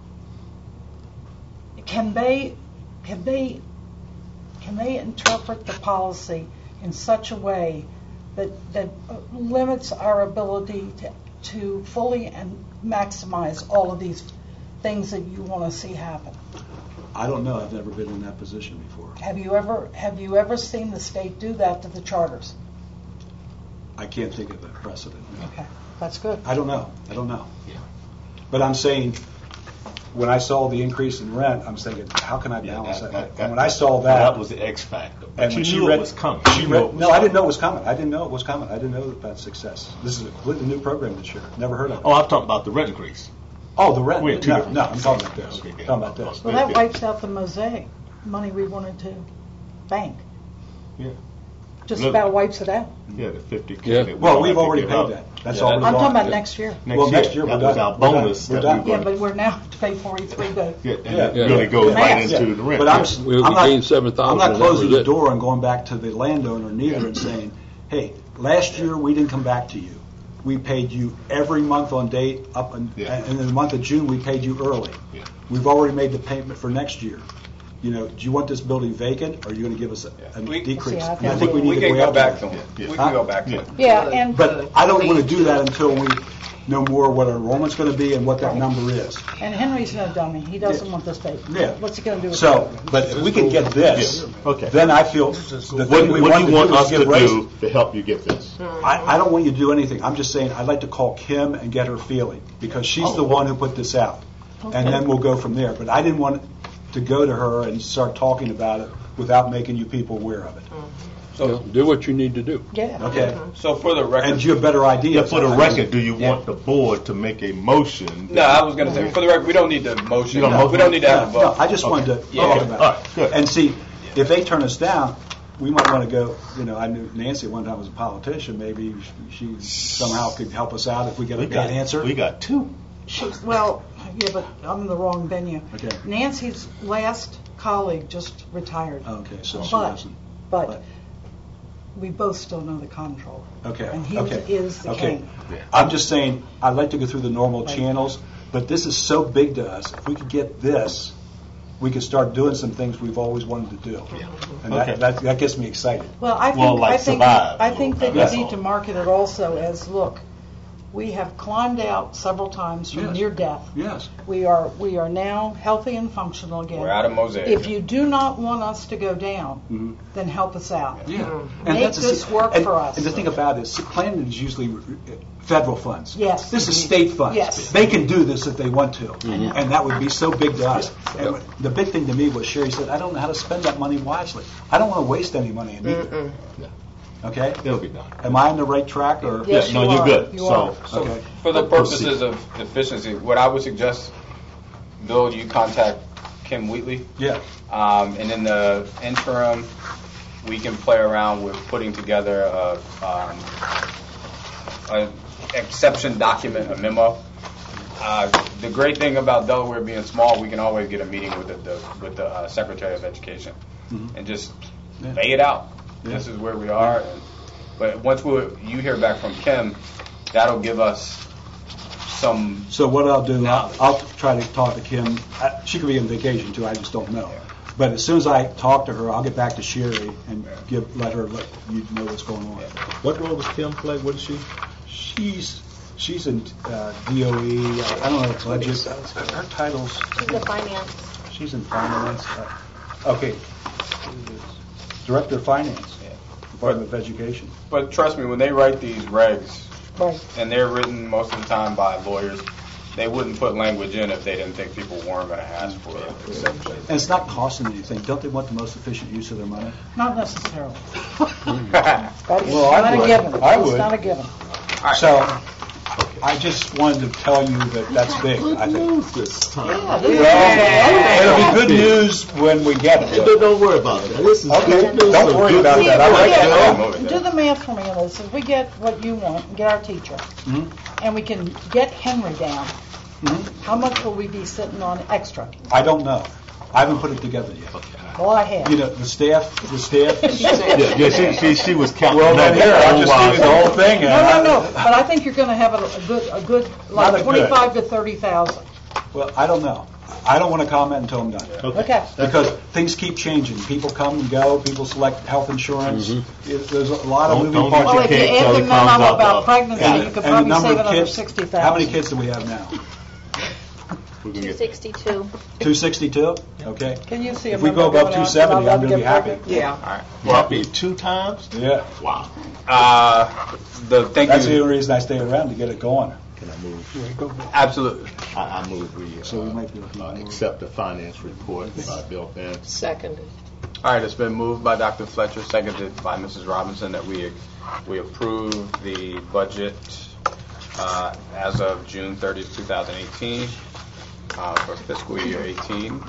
can they, can they, can they interpret the policy in such a way that, that limits our ability to, to fully and maximize all of these things that you want to see happen? I don't know. I've never been in that position before. Have you ever, have you ever seen the state do that to the charters? I can't think of a precedent. No. Okay, that's good. I don't know. I don't know. But I'm saying, when I saw the increase in rent, I'm thinking, how can I balance that- that? that- And when I saw Well, that, that was the X factor. But and you when she knew read, it was coming. She You knew read, it was no, I didn't know coming. it was coming. I didn't know it was coming. I didn't know about success. This is a completely new program this year. Never heard of it. Oh, I'm talking about the rent increase. Oh, the rent. We had two No, different no, I'm things. talking about this. Okay, I'm yeah. talking about this. Well, that wipes out the mosaic money we wanted to bank. Yeah. Just Look. about wipes it out. Yeah, the fifty K. Yeah. that we Well, don't we've have to already give paid up. that. That's Yeah, already I'm gone. talking about next year. Next Well, year, next year that we're was done. our We're done. bonus We're that done. we Yeah, were. but we're now to pay forty-three to. Yeah, and Yeah. it really Yeah. goes Yeah. right Yeah. into the rent. But I'm, Yeah. We- I'm we not, gained seven thousand, I'm not and that closing was the it. door and going back to the landowner neither and saying, hey, last year we didn't come back to you. We paid you every month on date up, and, Yeah. and in the month of June we paid you early. Yeah. We've already made the payment for next year. You know, do you want this building vacant, or are you going to give us a, a We- decrease? See, I And I think think we We need to can go go after back that. to them. Yeah. We Huh? can go back to Yeah. them. Yeah, and But I don't want to do that until we know more what our enrollment's going to be and what that number is. and Henry's no dummy. He doesn't want this baby. Yeah. What's he going to do with So, it? but if we can get this, Yeah. Okay. then I feel the What, thing we what want do to you want do is us to give raises. do to help you get this? I, I don't want you to do anything. I'm just saying I'd like to call Kim and get her feeling because she's the one who put this out, and then we'll go from there. But I didn't want to go to her and start talking about it without making you people aware of it. So do what you need to do. Yeah. Okay, So for the record, and you have better idea. Yeah, for the record, do you Yeah. want the board to make a motion? no, I was going to say, for the record, we don't need the motion. You don't No, vote we for don't it? need to have a No, no, vote. I just wanted to Yeah. talk Okay. about All it. right, good. And see, if they turn us down, we might want to go, you know, I knew Nancy at one time was a politician. Maybe she somehow could help us out if we get a We good got answer. We got two. She, well, yeah, but I'm in the wrong venue. Okay. Nancy's last colleague just retired. Okay, so she But, doesn't. but we both still know the comptroller. Okay. And he okay. is the okay. king. I'm just saying, I'd like to go through the normal Right. channels, but this is so big to us. If we could get this, we could start doing some things we've always wanted to do. And Okay. that, that, that gets me excited. Well, I Well, think, like I think, survive I a think little that bit, you that's need all. to market it also as, look, we have climbed out several times from Yes. near death. Yes. We are, we are now healthy and functional again. We're out of mosaic. If you do not want us to go down, Mhm. then help us out. Yeah. Make that's the- this work and, for us. And the thing about it is, planning is usually uh, federal funds. Yes. This is state funds. Yes. They can do this if they want to. And that would be so big to us. And the big thing to me was Sherry said, I don't know how to spend that money wisely. I don't want to waste any money in either. Okay? It'll be done. Am I on the right track or? Yes, Yeah, no, you you're are. good. You So- are. So Okay. for the Proceed. purposes of efficiency, what I would suggest, Bill, you contact Kim Wheatley. Yeah. Um, and in the interim, we can play around with putting together a, um, an exception document, a memo. Uh, the great thing about Delaware being small, we can always get a meeting with the, the with the uh, Secretary of Education and just Yeah. lay it out. Yeah. This is where we are. And, but once we you hear back from Kim, that'll give us some. So what I'll do, I'll, Knowledge. I'll try to talk to Kim. I, she could be on vacation too. I just don't know. But as soon as I talk to her, I'll get back to Sherry and give let her let you know what's going on. What role does Kim play? What is she? She's she's in uh, D O E. I, I don't know budget. Her titles. She's the finance. She's in finance. Uh, okay. Director of Finance, Department of Education. But trust me, when they write these regs, Right. and they're written most of the time by lawyers, they wouldn't put language in if they didn't think people weren't going to ask for it. And it's not costing anything. Don't they want the most efficient use of their money? Not necessarily. Mm. That is Well, I not a would. given. I It's would. not a given. So, I just wanted to tell you that that's big, I think. this time. Well, it'll be good news when we get it. Don't, don't worry about that. This is Okay, good news. don't worry about that. I like that. Do the math for me on this. If we get what you want, and get our teacher, Mhm. and we can get Henry down, Mhm. how much will we be sitting on extra? I don't know. I haven't put it together yet. Well, I have. You know, the staff, the staff. Yeah, yeah, she, she, she was counting. Well, then that here, for a I'll just while. give you the whole thing. and No, no, I- no, but I think you're gonna have a a good, a good, Not a like good. twenty-five to thirty thousand. Well, I don't know. I don't want to comment until I'm done. Okay. Because things keep changing. People come and go. People select health insurance. It- There's a lot of Don't- moving don't parts. let Well, if you can't add tell the the clowns memo out about loud. pregnancy, And- you could and the probably number save of another kids- sixty thousand. How many kids do we have now? We can two get- sixty-two. two sixty-two? Okay. Can you see a If we memo go above going out, two seventy, allowed I'm to going to be get happy. pregnant? Yeah. All right. Well, be two times? Yeah. Wow. Uh, the thank That's the you. only reason I stay around, to get it going. Can I move? Absolutely. I, I move we, uh, So we might be able to uh, do more. accept the finance report by Bill Benz. Seconded. All right, it's been moved by Doctor Fletcher, seconded by Missus Robinson, that we we approve the budget uh, as of June thirtieth, twenty eighteen, uh, for fiscal year eighteen.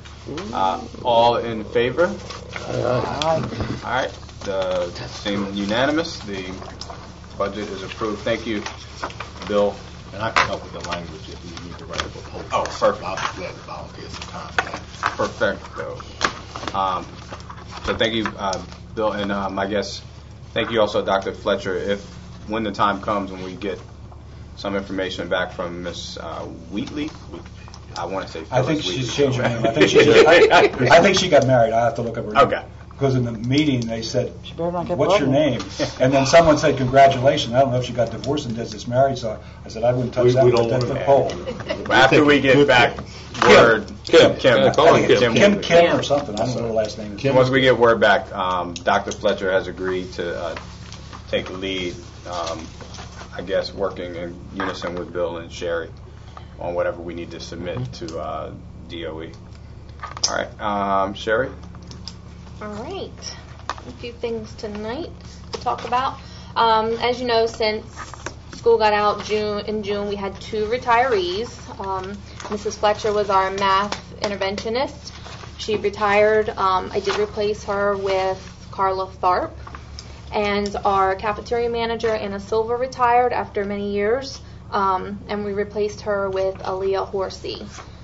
Uh, all in favor? All right, the same unanimous. The budget is approved. Thank you, Bill. And I can help with the language if you need to write a proposal. Oh, perfect. I'll be glad to volunteer some time for that. Perfecto. Um, so thank you, uh, Bill, and um, I guess thank you also, Doctor Fletcher. If when the time comes when we get some information back from Miss uh, Wheatley, I want to say Phyllis I think Wheatley. she's changed her name. I think she, I, I think she got married. I have to look up her name. Okay. Because in the meeting, they said, She better not get what's your name? pregnant. And then someone said, congratulations. I don't know if she got divorced and does this married, so I said, I wouldn't touch We- that we with don't that wanna- the pole. After we get back word, Kim. Kim, Yeah, call her Kim. Kim, Wheatley. Kim or something. I don't know what her last name is. Once we get word back, um, Doctor Fletcher has agreed to uh, take the lead, um, I guess, working in unison with Bill and Sherry on whatever we need to submit to uh, D O E. All right, um, Sherry? All right. A few things tonight to talk about. Um, as you know, since school got out June in June, we had two retirees. Um, Missus Fletcher was our math interventionist. She retired. Um, I did replace her with Carla Tharp. And our cafeteria manager, Anna Silva, retired after many years. Um, and we replaced her with Aaliyah Horsey.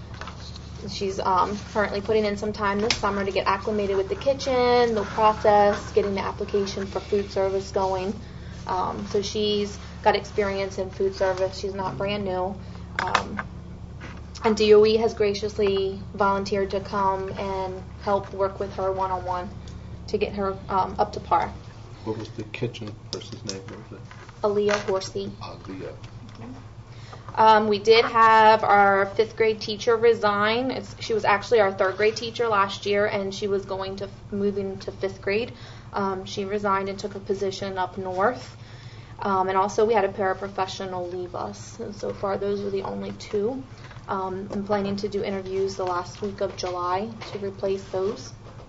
She's um, currently putting in some time this summer to get acclimated with the kitchen, the process, getting the application for food service going. Um, so she's got experience in food service. She's not brand new. Um, and D O E has graciously volunteered to come and help work with her one-on-one to get her um, up to par. What was the kitchen person's name? What was it? Aaliyah Horsey. Aaliyah. Um, we did have our fifth grade teacher resign. It's, she was actually our third grade teacher last year, and she was going to move into fifth grade. Um, she resigned and took a position up north. Um, and also we had a paraprofessional leave us. And so far those are the only two. Um, I'm planning to do interviews the last week of July to replace those.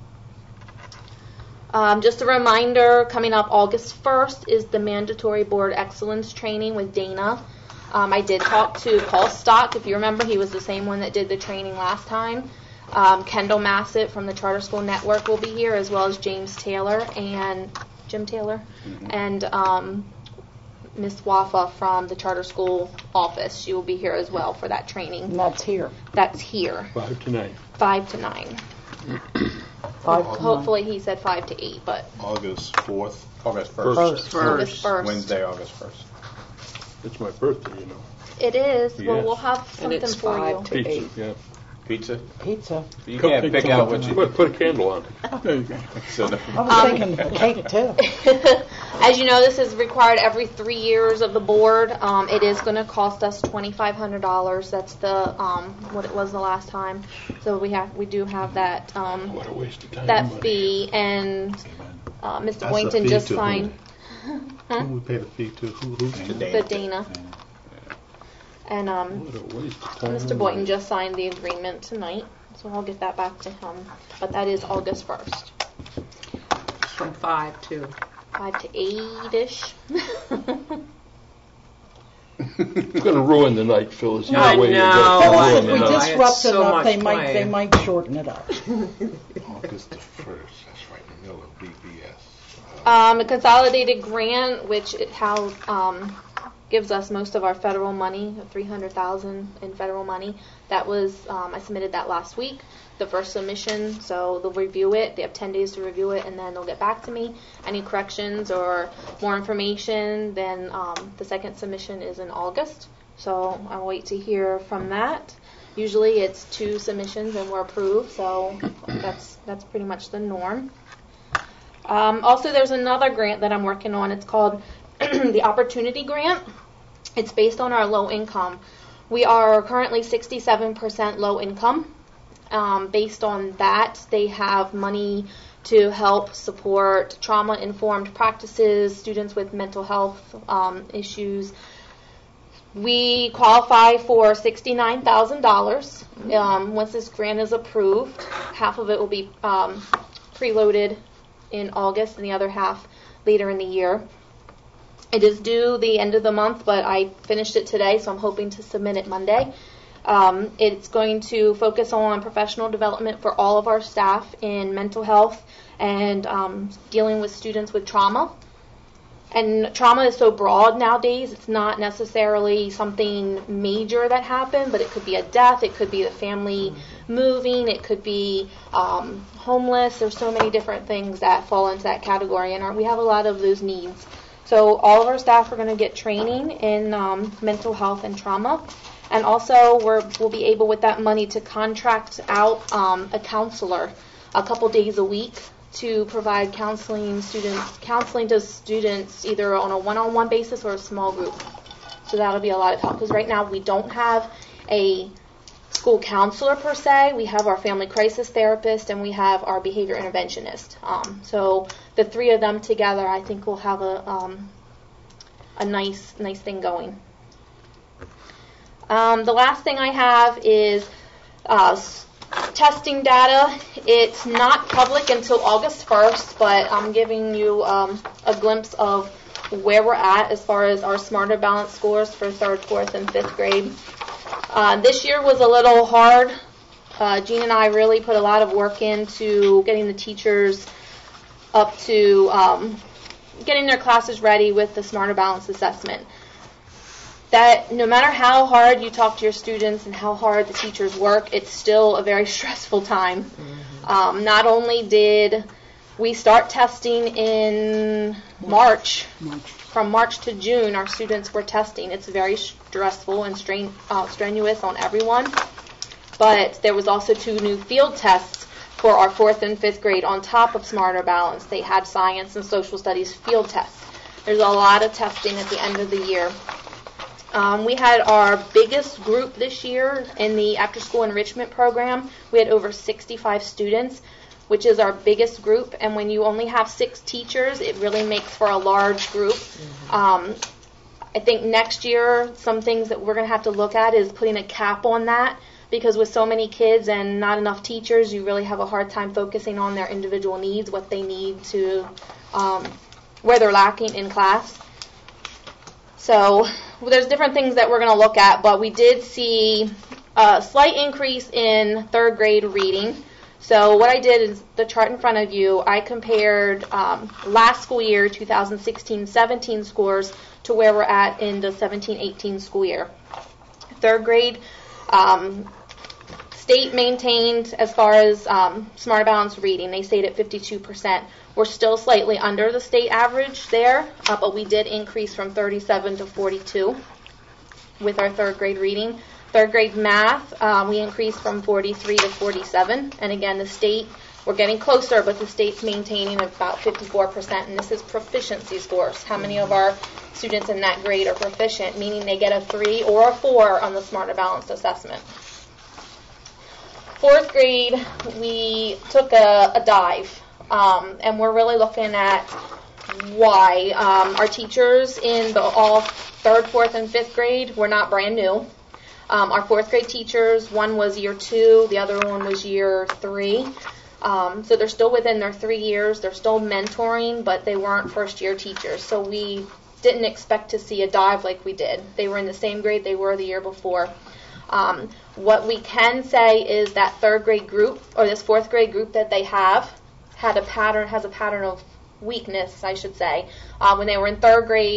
Um, just a reminder, coming up August first is the mandatory board excellence training with Dana. Um, I did talk to Paul Stock. If you remember, he was the same one that did the training last time. Um, Kendall Massett from the Charter School Network will be here, as well as James Taylor and Jim Taylor, mm-hmm. and um, Miss Wafa from the Charter School office. She will be here as well for that training. And that's here. That's here. Five to nine. Five to nine. Five to Hopefully he said five to eight, but August fourth. August first. First. August first. Wednesday, August first. It's my birthday, you know. It is. Well, Yes. we'll have And something it's for five you. to Pizza, eight. yeah. Pizza? Pizza. You can't pick out what you... Put, put a candle on it. There you go. So the- I was Um, thinking a cake too. As you know, this is required every three years of the board. Um, it is going to cost us twenty-five hundred dollars. That's the um, what it was the last time. So we have we do have that um, What a waste of time. that and money. fee, and uh, Mister That's a Boynton fee just to who? signed Huh? Who we pay the fee to? Who? Who? To the Dana. Dana, and um, What a waste of time. Mister and Boynton money. just signed the agreement tonight. So I'll get that back to him. But that is August first, From five to. five to eight-ish. It's going to ruin the night, Phyllis. I Either way you go, know, it's gonna I ruin If the we know. night. It's disrupt it so enough, much they might they playing. might shorten it up. August the first. That's right in the middle of B B S. Um, a consolidated grant, which it how um, gives us most of our federal money, three hundred thousand in federal money. That was, um, I submitted that last week, the first submission, so they'll review it. They have ten days to review it, and then they'll get back to me. Any corrections or more information, then um, the second submission is in August, so I'll wait to hear from that. Usually it's two submissions and we're approved, so that's that's pretty much the norm. Um, also, there's another grant that I'm working on. It's called the Opportunity Grant. It's based on our low income. We are currently sixty-seven percent low income. Um, based on that, they have money to help support trauma-informed practices, students with mental health um, issues. We qualify for sixty-nine thousand dollars. Um, once this grant is approved, half of it will be um, preloaded in August and the other half later in the year. It is due the end of the month, but I finished it today, so I'm hoping to submit it Monday. Um, it's going to focus on professional development for all of our staff in mental health and um, dealing with students with trauma. And trauma is so broad nowadays, it's not necessarily something major that happened, but it could be a death, it could be the family moving, it could be um, homeless. There's so many different things that fall into that category, and our, we have a lot of those needs. So all of our staff are going to get training in um, mental health and trauma. And also we're, we'll be able with that money to contract out um, a counselor a couple days a week to provide counseling students, counseling to students either on a one-on-one basis or a small group. So that'll be a lot of help because right now we don't have a school counselor per se. We have our family crisis therapist and we have our behavior interventionist. Um, so the three of them together, I think, will have a um, a nice nice thing going. Um, the last thing I have is uh, testing data. It's not public until August first, but I'm giving you um, a glimpse of where we're at as far as our Smarter Balance scores for third, fourth, and fifth grade. Uh, this year was a little hard. Uh, Jean and I really put a lot of work into getting the teachers up to um, getting their classes ready with the Smarter Balance assessment. That no matter how hard you talk to your students and how hard the teachers work, it's still a very stressful time. Mm-hmm. Um, not only did we start testing in March, March, from March to June, our students were testing. It's very stressful and strain, uh, strenuous on everyone. But there was also two new field tests for our fourth and fifth grade on top of Smarter Balance. They had science and social studies field tests. There's a lot of testing at the end of the year. Um, we had our biggest group this year in the after-school enrichment program. We had over sixty-five students, which is our biggest group. And when you only have six teachers, it really makes for a large group. Mm-hmm. Um, I think next year, some things that we're going to have to look at is putting a cap on that, because with so many kids and not enough teachers, you really have a hard time focusing on their individual needs, what they need to, um, where they're lacking in class. So well, there's different things that we're going to look at, but we did see a slight increase in third grade reading. So what I did is the chart in front of you, I compared um, last school year, two thousand sixteen seventeen scores to where we're at in the seventeen eighteen school year. Third grade, um, state maintained as far as um, Smarter Balance reading. They stayed at fifty-two percent. We're still slightly under the state average there, uh, but we did increase from thirty-seven to forty-two with our third grade reading. Third grade math, um, we increased from forty-three to forty-seven. And again, the state, we're getting closer, but the state's maintaining about fifty-four percent. And this is proficiency scores. How many of our students in that grade are proficient, meaning they get a three or a four on the Smarter Balanced assessment. Fourth grade, we took a, a dive. Um, and we're really looking at why. Um, our teachers in the all third, fourth, and fifth grade were not brand new. Um, our fourth grade teachers, one was year two, the other one was year three. Um, so they're still within their three years. They're still mentoring, but they weren't first year teachers. So we didn't expect to see a dive like we did. They were in the same grade they were the year before. Um, what we can say is that third grade group, or this fourth grade group that they have, had a pattern, has a pattern of weakness, I should say. Uh, when they were in third grade,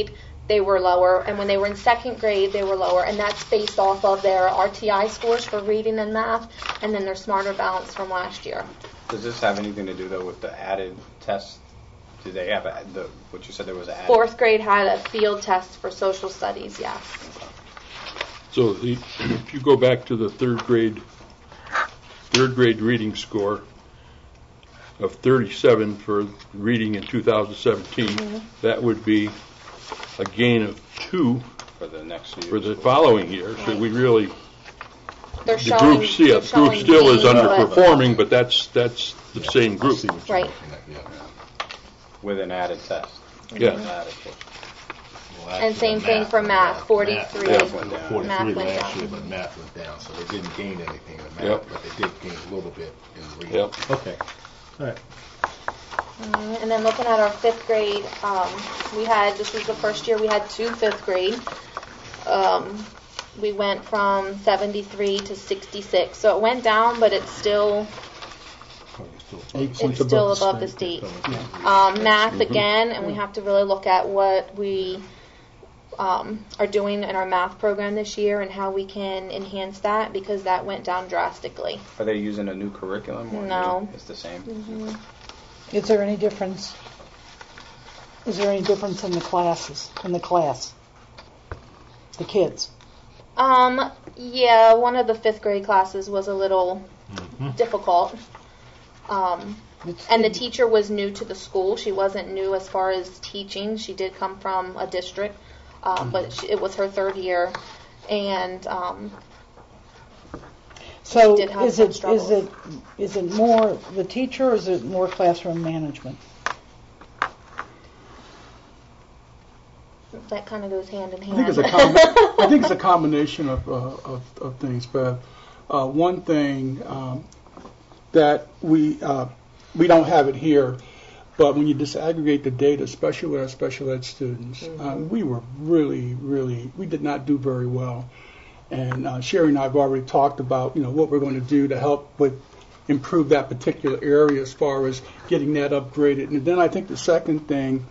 they were lower, and when they were in second grade, they were lower, and that's based off of their R T I scores for reading and math, and then their Smarter Balance from last year. Does this have anything to do, though, with the added tests? Do they have a, the, what you said there was an added? Fourth grade had a field test for social studies, yes. So the, if you go back to the third grade, third grade reading score of thirty-seven for reading in two thousand seventeen, mm-hmm. that would be a gain of two for the next year, for the following year. Right. So we really, they're the showing, group, yeah, the group still is underperforming, but that's that's the yeah, same group. Right. With an added test. Yeah. Mm-hmm. Added well, and same thing for math, forty-three. Math went down. forty-three math went last down. year, but math went down, so they didn't gain anything in math, yep. but they did gain a little bit in reading. Yep. Okay. All right. Um, and then looking at our fifth grade, um, we had, this was the first year we had two fifth grade. Um, we went from seventy-three to sixty-six. So it went down, but it's still, Eight it's still above the state. Um, math again, and we have to really look at what we um, are doing in our math program this year and how we can enhance that, because that went down drastically. Are they using a new curriculum? Or no. New? It's the same? Mm-hmm. Is there any difference? Is there any difference in the classes, in the class? The kids? Um, yeah, one of the fifth grade classes was a little mm-hmm. difficult. Um, and the teacher was new to the school. She wasn't new as far as teaching. She did come from a district, um, mm-hmm. but she, it was her third year. And um, so did have is it struggles. is it is it more the teacher, or is it more classroom management? That kind of goes hand in hand. I think it's a com- I think it's a combination of uh, of, of things, but uh, one thing um, that we uh, we don't have it here, but when you disaggregate the data, especially with our special ed students, mm-hmm. um, we were really, really we did not do very well. And uh, Sherry and I have already talked about you know what we're going to do to help with improve that particular area as far as getting that upgraded. And then I think the second thing.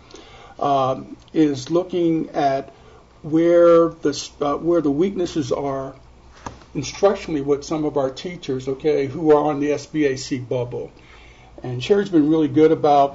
Um, is looking at where the uh, where the weaknesses are instructionally with some of our teachers, okay, who are on the S B A C bubble. And Sherry's been really good about,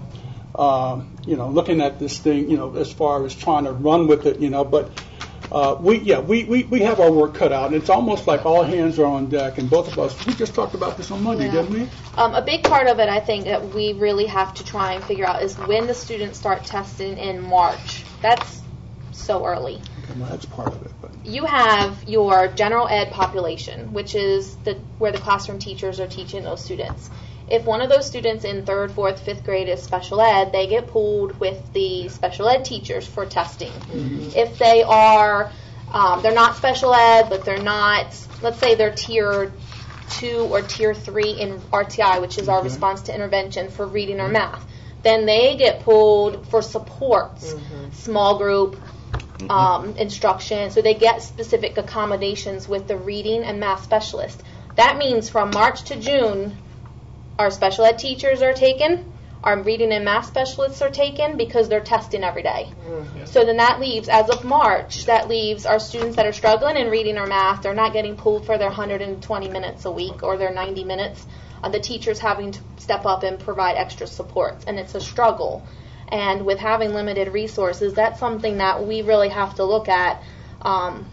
um, you know, looking at this thing, you know, as far as trying to run with it, you know. But uh, we, yeah, we, we, we have our work cut out. And it's almost like all hands are on deck. And both of us, we just talked about this on Monday, yeah. didn't we? Um, a big part of it, I think, that we really have to try and figure out is when the students start testing in March. That's so early. Okay, well, that's part of it. But. You have your general ed population, which is the where the classroom teachers are teaching those students. If one of those students in third, fourth, fifth grade is special ed, they get pooled with the special ed teachers for testing. Mm-hmm. If they are, um, they're not special ed, but they're not, let's say they're tier two or tier three in R T I, which is our mm-hmm. response to intervention for reading or math, then they get pulled for supports, mm-hmm. small group, mm-hmm. um, instruction. So they get specific accommodations with the reading and math specialist. That means from March to June, our special ed teachers are taken, our reading and math specialists are taken because they're testing every day. Mm-hmm. So then that leaves, as of March, that leaves our students that are struggling in reading or math, they're not getting pulled for their one hundred twenty minutes a week or their ninety minutes. Uh, the teachers having to step up and provide extra supports, and it's a struggle. And with having limited resources, that's something that we really have to look at um,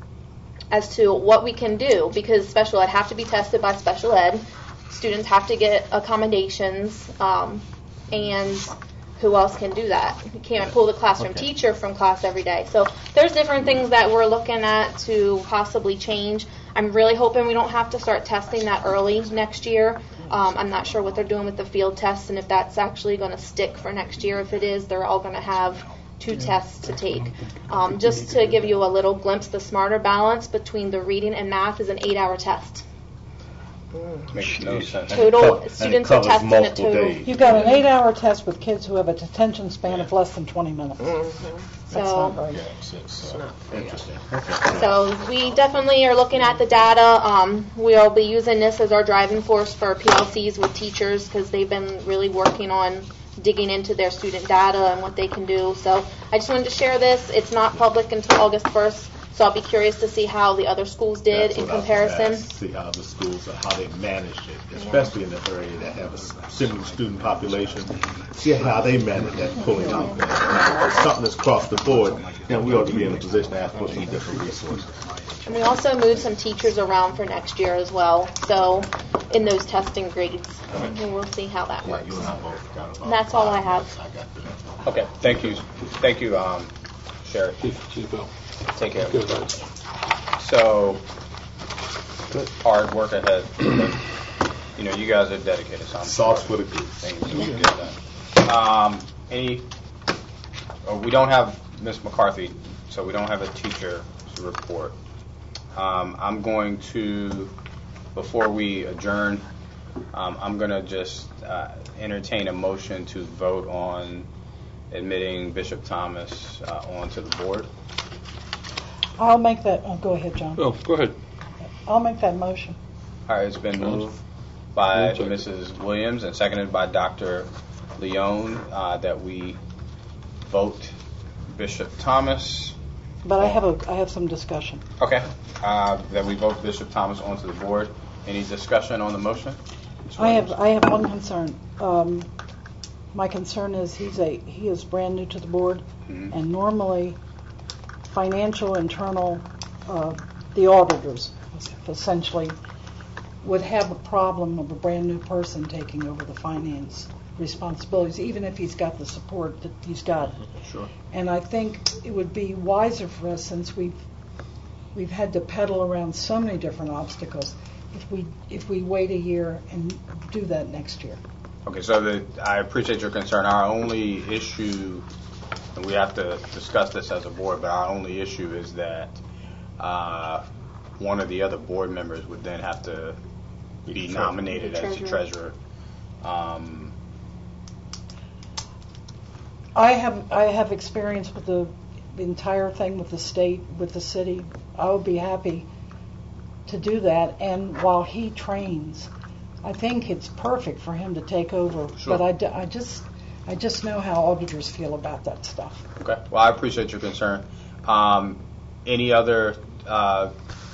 as to what we can do, because special ed have to be tested by special ed. Students have to get accommodations, um, and who else can do that? You can't pull the classroom okay. teacher from class every day. So there's different things that we're looking at to possibly change. I'm really hoping we don't have to start testing that early next year. Um, I'm not sure what they're doing with the field tests and if that's actually going to stick for next year. If it is, they're all going to have two tests to take. Um, just to give you a little glimpse, the Smarter Balance between the reading and math is an eight-hour test. Makes no sense. Total and students are testing a total. Days. You've got an eight-hour test with kids who have a detention span of less than twenty minutes. Mm-hmm. That's so, not very good. It's, it's, uh, interesting. So we definitely are looking at the data. Um, we'll be using this as our driving force for P L Cs with teachers because they've been really working on digging into their student data and what they can do. So I just wanted to share this. It's not public until August first, so I'll be curious to see how the other schools did That's in what I was gonna comparison. ask, See how the schools, uh, how they manage it, especially in the area that have a similar student population. See how they manage that pulling out. Now, if something that's across the board, then we ought to be in a position to ask for some different resources. And we also moved some teachers around for next year as well, so in those testing grades. And we'll see how that Yeah, works. you and I both got about And that's all I have. I got that. Okay, thank you, thank you, um, Sherry. Chief, Chief Bill. Take care. Good, guys. So, hard work ahead. You know, you guys are dedicated, so I'm Sauce sure for the goose. things will get done. Um, any, oh, we don't have Miss McCarthy, so we don't have a teacher to report. Um, I'm going to, before we adjourn, um, I'm going to just uh, entertain a motion to vote on admitting Bishop Thomas uh, onto the board. I'll make that, oh, go ahead, John. Oh, go ahead. I'll make that motion. All right, it's been moved by One second. Missus Williams and seconded by Doctor Leone uh, that we vote Bishop Thomas. But I have a, I have some discussion. Okay, uh, that we vote Bishop Thomas onto the board. Any discussion on the motion? Miz I have, Williams? I have one concern. Um, my concern is he's a, he is brand new to the board, Mhm. and normally financial internal, uh, the auditors essentially would have a problem of a brand new person taking over the finance responsibilities, even if he's got the support that he's got. Sure. And I think it would be wiser for us, since we've we've had to pedal around so many different obstacles, if we if we wait a year and do that next year. Okay, so the, I appreciate your concern. Our only issue, and we have to discuss this as a board, but our only issue is that uh, one of the other board members would then have to be nominated The as the treasurer. Um, I have I have experience with the, the entire thing with the state, with the city. I would be happy to do that. And while he trains, I think it's perfect for him to take over. Sure. But I, d- I just I just know how auditors feel about that stuff. Okay, well, I appreciate your concern. Um, any other uh,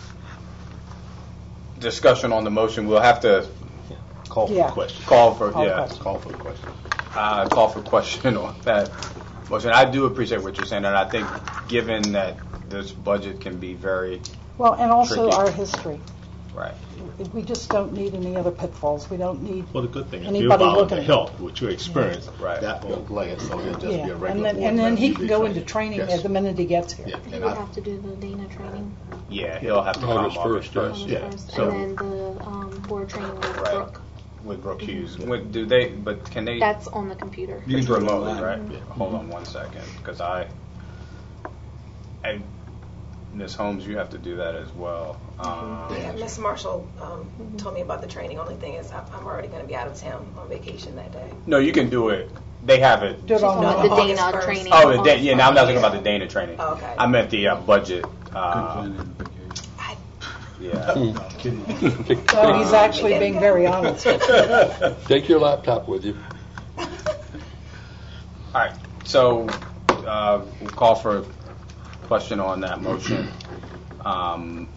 discussion on the motion? We'll have to Call for Yeah. the question. call for, Call yeah, question. Call for the question. uh, call for question on that motion. I do appreciate what you're saying, and I think given that this budget can be very, Well, and also Tricky. our history. right, We just don't need any other pitfalls. We don't need. Well, the good thing is Anybody you're looking to at- help with your experience. Right. That won't lay it, so he'll just Yeah, be a regular and then board and then member. he He'll can be go trained. into training Yes. at the minute he gets here. Yeah, You and would I, have to do the Dana training yeah, he'll have to come August August first, yeah. first. on Yeah, first, so- and then the um, board training with Right. Brooke. With Brooke Hughes. When, do they, but can they? That's on the computer. You can It's do it remotely, online. right? Yeah. Hold on one second, because I, and Miz Holmes, you have to do that as well. Um, Yeah, Miss Marshall um, told me about the training. Only thing is, I'm I'm already going to be out of town on vacation that day. No, you can do it. They have it. Do it On online. the August Dana first. training. Oh, the on da- the yeah. Now I'm not talking front. about the Dana training. Oh, okay. I meant the uh, budget. Couldn't Uh, plan it on vacation. yeah. Kidding. So he's actually being very honest. Take your laptop with you. All right. So uh, we'll call for a question on that motion. Um,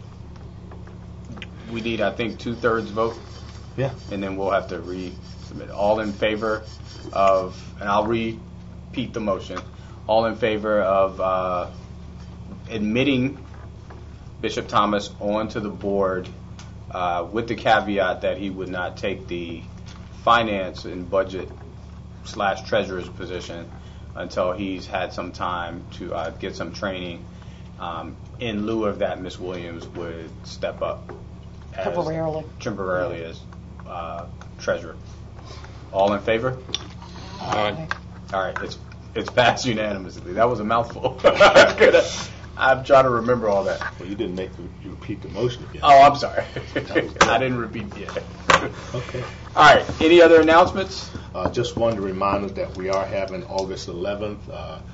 we need, I think, two thirds vote. Yeah. And then we'll have to resubmit. All in favor of, and I'll repeat the motion. All in favor of uh, admitting Bishop Thomas onto the board uh, with the caveat that he would not take the finance and budget slash treasurer's position until he's had some time to uh, get some training. Um, in lieu of that, Miz Williams would step up as, Temporarily. temporarily as uh, treasurer. All in favor? Aye. All right, it's it's passed unanimously. That was a mouthful. I coulda- I'm trying to remember all that. Well, you didn't make the, you repeat the motion again. Oh, I'm sorry. I didn't repeat yet. Okay. All right, any other announcements? Uh, just wanted to remind us that we are having August eleventh, uh,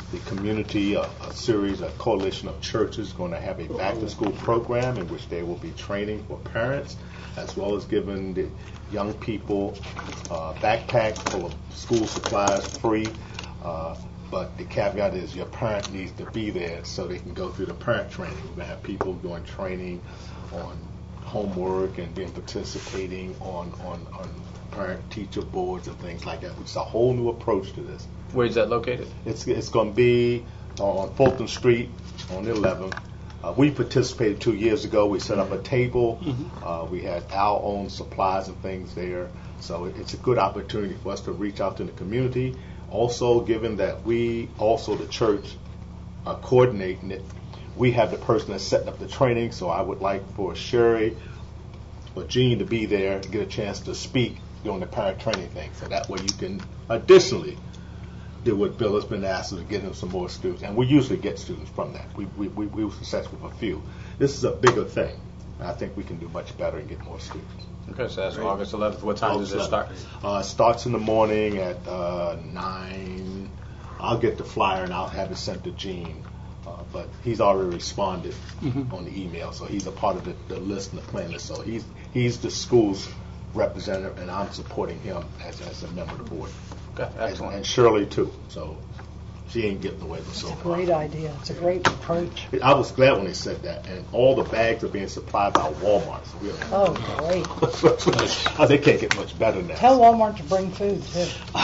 the community, a, a series, a coalition of churches going to have a back-to-school program in which they will be training for parents, as well as giving the young people uh, backpack full of school supplies free. Uh, but the caveat is your parent needs to be there so they can go through the parent training. We're going to have people doing training on homework and being participating on, on, on parent-teacher boards and things like that, which is a whole new approach to this. Where is that located? It's it's going to be on Fulton Street on the eleventh. Uh, we participated two years ago. We set up a table. Mm-hmm. Uh, we had our own supplies and things there. So it, it's a good opportunity for us to reach out to the community. Also, given that we, also the church, are coordinating it, we have the person that's setting up the training. So I would like for Sherry or Jean to be there to get a chance to speak during the parent training thing. So that way you can additionally do what Bill has been asking to get him some more students. And we usually get students from that. We, we, we, we were successful with a few. This is a bigger thing. I think we can do much better and get more students. Okay, so that's August eleventh. What time does it start? Uh, it starts in the morning at uh, nine. I'll get the flyer and I'll have it sent to Gene. Uh, but he's already responded mm-hmm. on the email, so he's a part of the, the list and the plan list. So he's he's the school's representative, and I'm supporting him as, as a member of the board. Okay, excellent. And, and Shirley too. So she ain't getting away with so It's a great idea. It's a great approach. I was glad when they said that, and all the bags are being supplied by Walmart. So we oh, great! Oh, they can't get much better now. Tell Walmart to bring food too.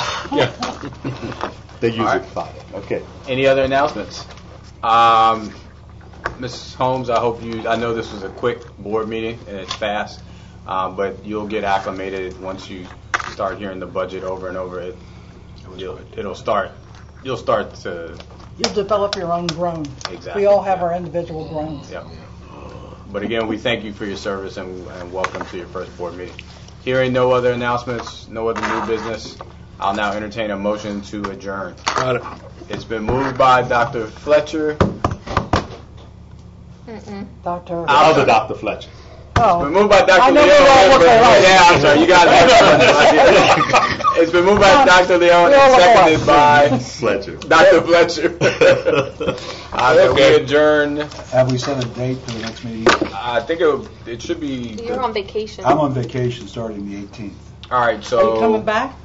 Yeah, they use right. it fine. Okay. Any other announcements? Um, Missus Holmes, I hope you. I know this was a quick board meeting and it's fast, um, but you'll get acclimated once you start hearing the budget over and over. It you'll, it'll start. You'll start to. You'll develop your own groan. Exactly. We all have yeah. our individual groans. Yeah. But again, we thank you for your service and, and welcome to your first board meeting. Hearing no other announcements, no other new business, I'll now entertain a motion to adjourn. Got it. It's been moved by Doctor Fletcher. Mm-mm. Doctor Other Doctor Fletcher. Oh. It's been moved by Doctor I know Leon. we're all looking right. Yeah, I'm sorry. You guys have It's been moved by Doctor Leon and seconded by Fletcher. Doctor Fletcher. uh, we adjourn. Have we set a date for the next meeting? I think it, it should be. You're on vacation. I'm on vacation starting the eighteenth. All right, so. Are you coming back?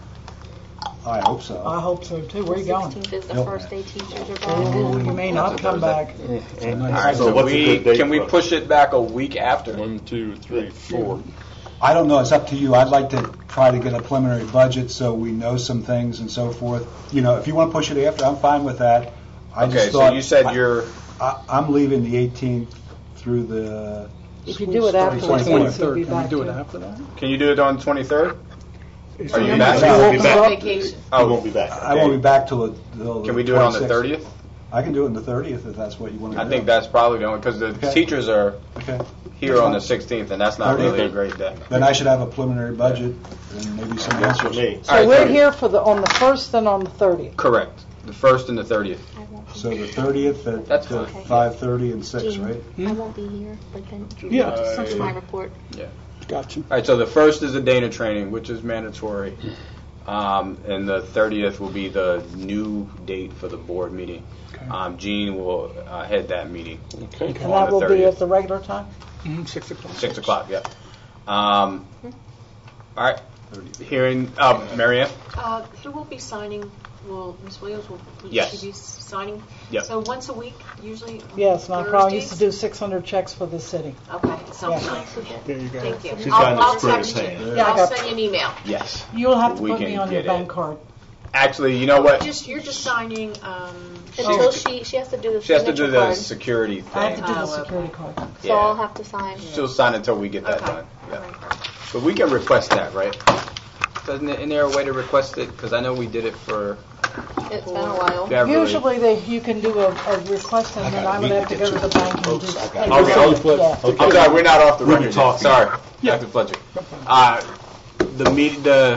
I hope so. I hope so too. Where are you going? sixteenth is the Nope. first day teachers are back. Oh, you may not come back. All right, So so what's a we good date can we for us? push it back a week after? One, two, three, four. I don't know. It's up to you. I'd like to try to get a preliminary budget so we know some things and so forth. You know, if you want to push it after, I'm fine with that. I Okay, just so thought you said I, you're. I, I'm leaving the eighteenth through the. If you do it after the twenty-fourth. twenty-third, you'll be Can we back do it too. after that? Can you do it on the twenty-third? Is Are you there back? any- No, I'll be Well, back. Vacation. I won't be back. I won't be back till the. Till Can we do it on the twenty-sixth. thirtieth? I can do it on the thirtieth if that's what you want to I do. think that's probably the only because the Okay. teachers are Okay. here on the sixteenth, and that's not thirtieth. really a great day. Then I should have a preliminary budget and maybe some That's for answers. me. So All right, we're thirtieth. here for the on the first and on the thirtieth. Correct. The first and the thirtieth. I won't be So the here. thirtieth at That's uh, fine. five thirty and six, Jean, right? I won't be here, but then Yeah. just send my report. Yeah. Got you. All right. So the first is the Dana training, which is mandatory, um, and the thirtieth will be the new date for the board meeting. Okay. Um, Gene will uh, head that meeting. Okay. And On that the will be thirtieth. at the regular time? Mhm, Six o'clock. Six o'clock. Yeah. Um, all right. Hearing, uh, Marianne. Uh, Who will be signing, will, Miz Williams, will will Yes. she be signing? Yep. So once a week, usually? Yes, my problem used to do Thursdays? six hundred checks for the city. Okay, sounds Yeah. nice. There you go. Thank you. She's I'll- trying to I'll spread his text you. hand. Yeah, I I'll got- send you an email. Yes. You'll have to We put me can on your get bank it. card. Actually, you know what? Just, you're just signing, um, Until she she has to do the She has to do signature the card, security I have thing. to do the Oh, okay. security card. so Yeah. I'll have to sign. She'll sign until we get that Okay. done. Yeah. All right. But we can request that, right? Doesn't it, isn't there a way to request it? Because I know we did it for It's been a while. Beverly. Usually they, you can do a, a request and then I would have to go to the bank and Folks, just. I got take it. it. Okay. Yeah. I'm sorry, we're not off the We'll be record. yet. talking. Sorry, Doctor Fletcher. Uh, the meet, the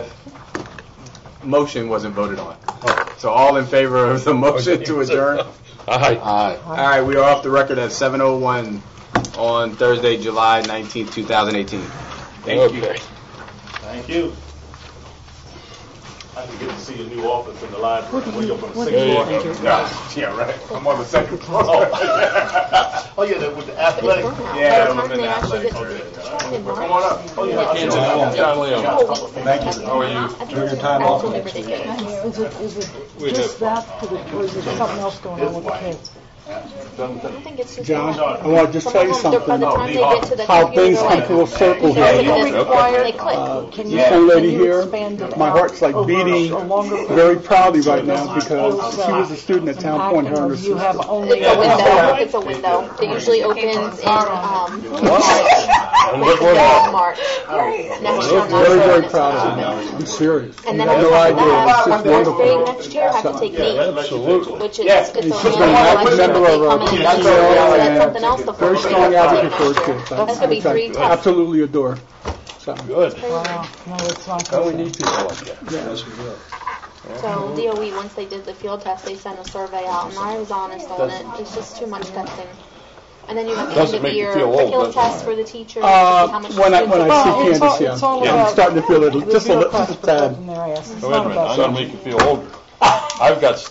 motion wasn't voted on. So all in favor of the motion to adjourn? Aye. Aye. All right, we are off the record at seven oh one on Thursday, July nineteenth, two thousand eighteen. Thank you. Okay. Thank you. I can get to see a new office in the library. Wake up on the what sixth do you floor. think you're- Yeah, yeah, right. I'm on the second floor. Oh, yeah, that with the athletic. Yeah, By the I'm time in they the actually get athletic. to check in Come March, on up. Oh, yeah. Kansas, John Leon. Thank you. How are you? I think During your it's time off absolutely next week. ridiculous. Is it, is it just that, or is it something else going on with the kids? I think it's just John, that. I want to just Some tell of you them, they're- by the something. time they get to the How computer, things they're come like, full circle they're here. looking at this before they click. Uh, can you, This young lady can you here, expand it my out heart's like over beating a longer period? very proudly right now because she was a student at Town Point, her and her Impacting, or you have sister. only It's a window. It's a window. It usually opens in um, March. March. Next year, I'm not Very, sure when very it's proud gonna of open. her. I'm serious. And You then have on no top of idea. that, It's just first grade wonderful. next year have to take NEAT, Absolutely. which is Yes. it's a She's been manual an active election. member They of our come in P and T O that's and something else the very first strong grade have to advocate take for her next year. kids. That's gonna be Which I three tests. absolutely adore. So, Good. Wow, no, it's not Well, we good. need people like that. Yes, we will. So D O E, once they did the field test, they sent a survey out, and I was honest on it. It's just too much testing. And then you have the end Doesn't of make you year feel old, curriculum does it? tests for the teachers. to Uh, see how much when I, the when I students see are- It's all- Candace, it's all yeah, I'm about starting to feel it the just a little, bureaucrats just a put that tad. in their asses. It's Wait a not minute, about that'll you. make you feel older. I've got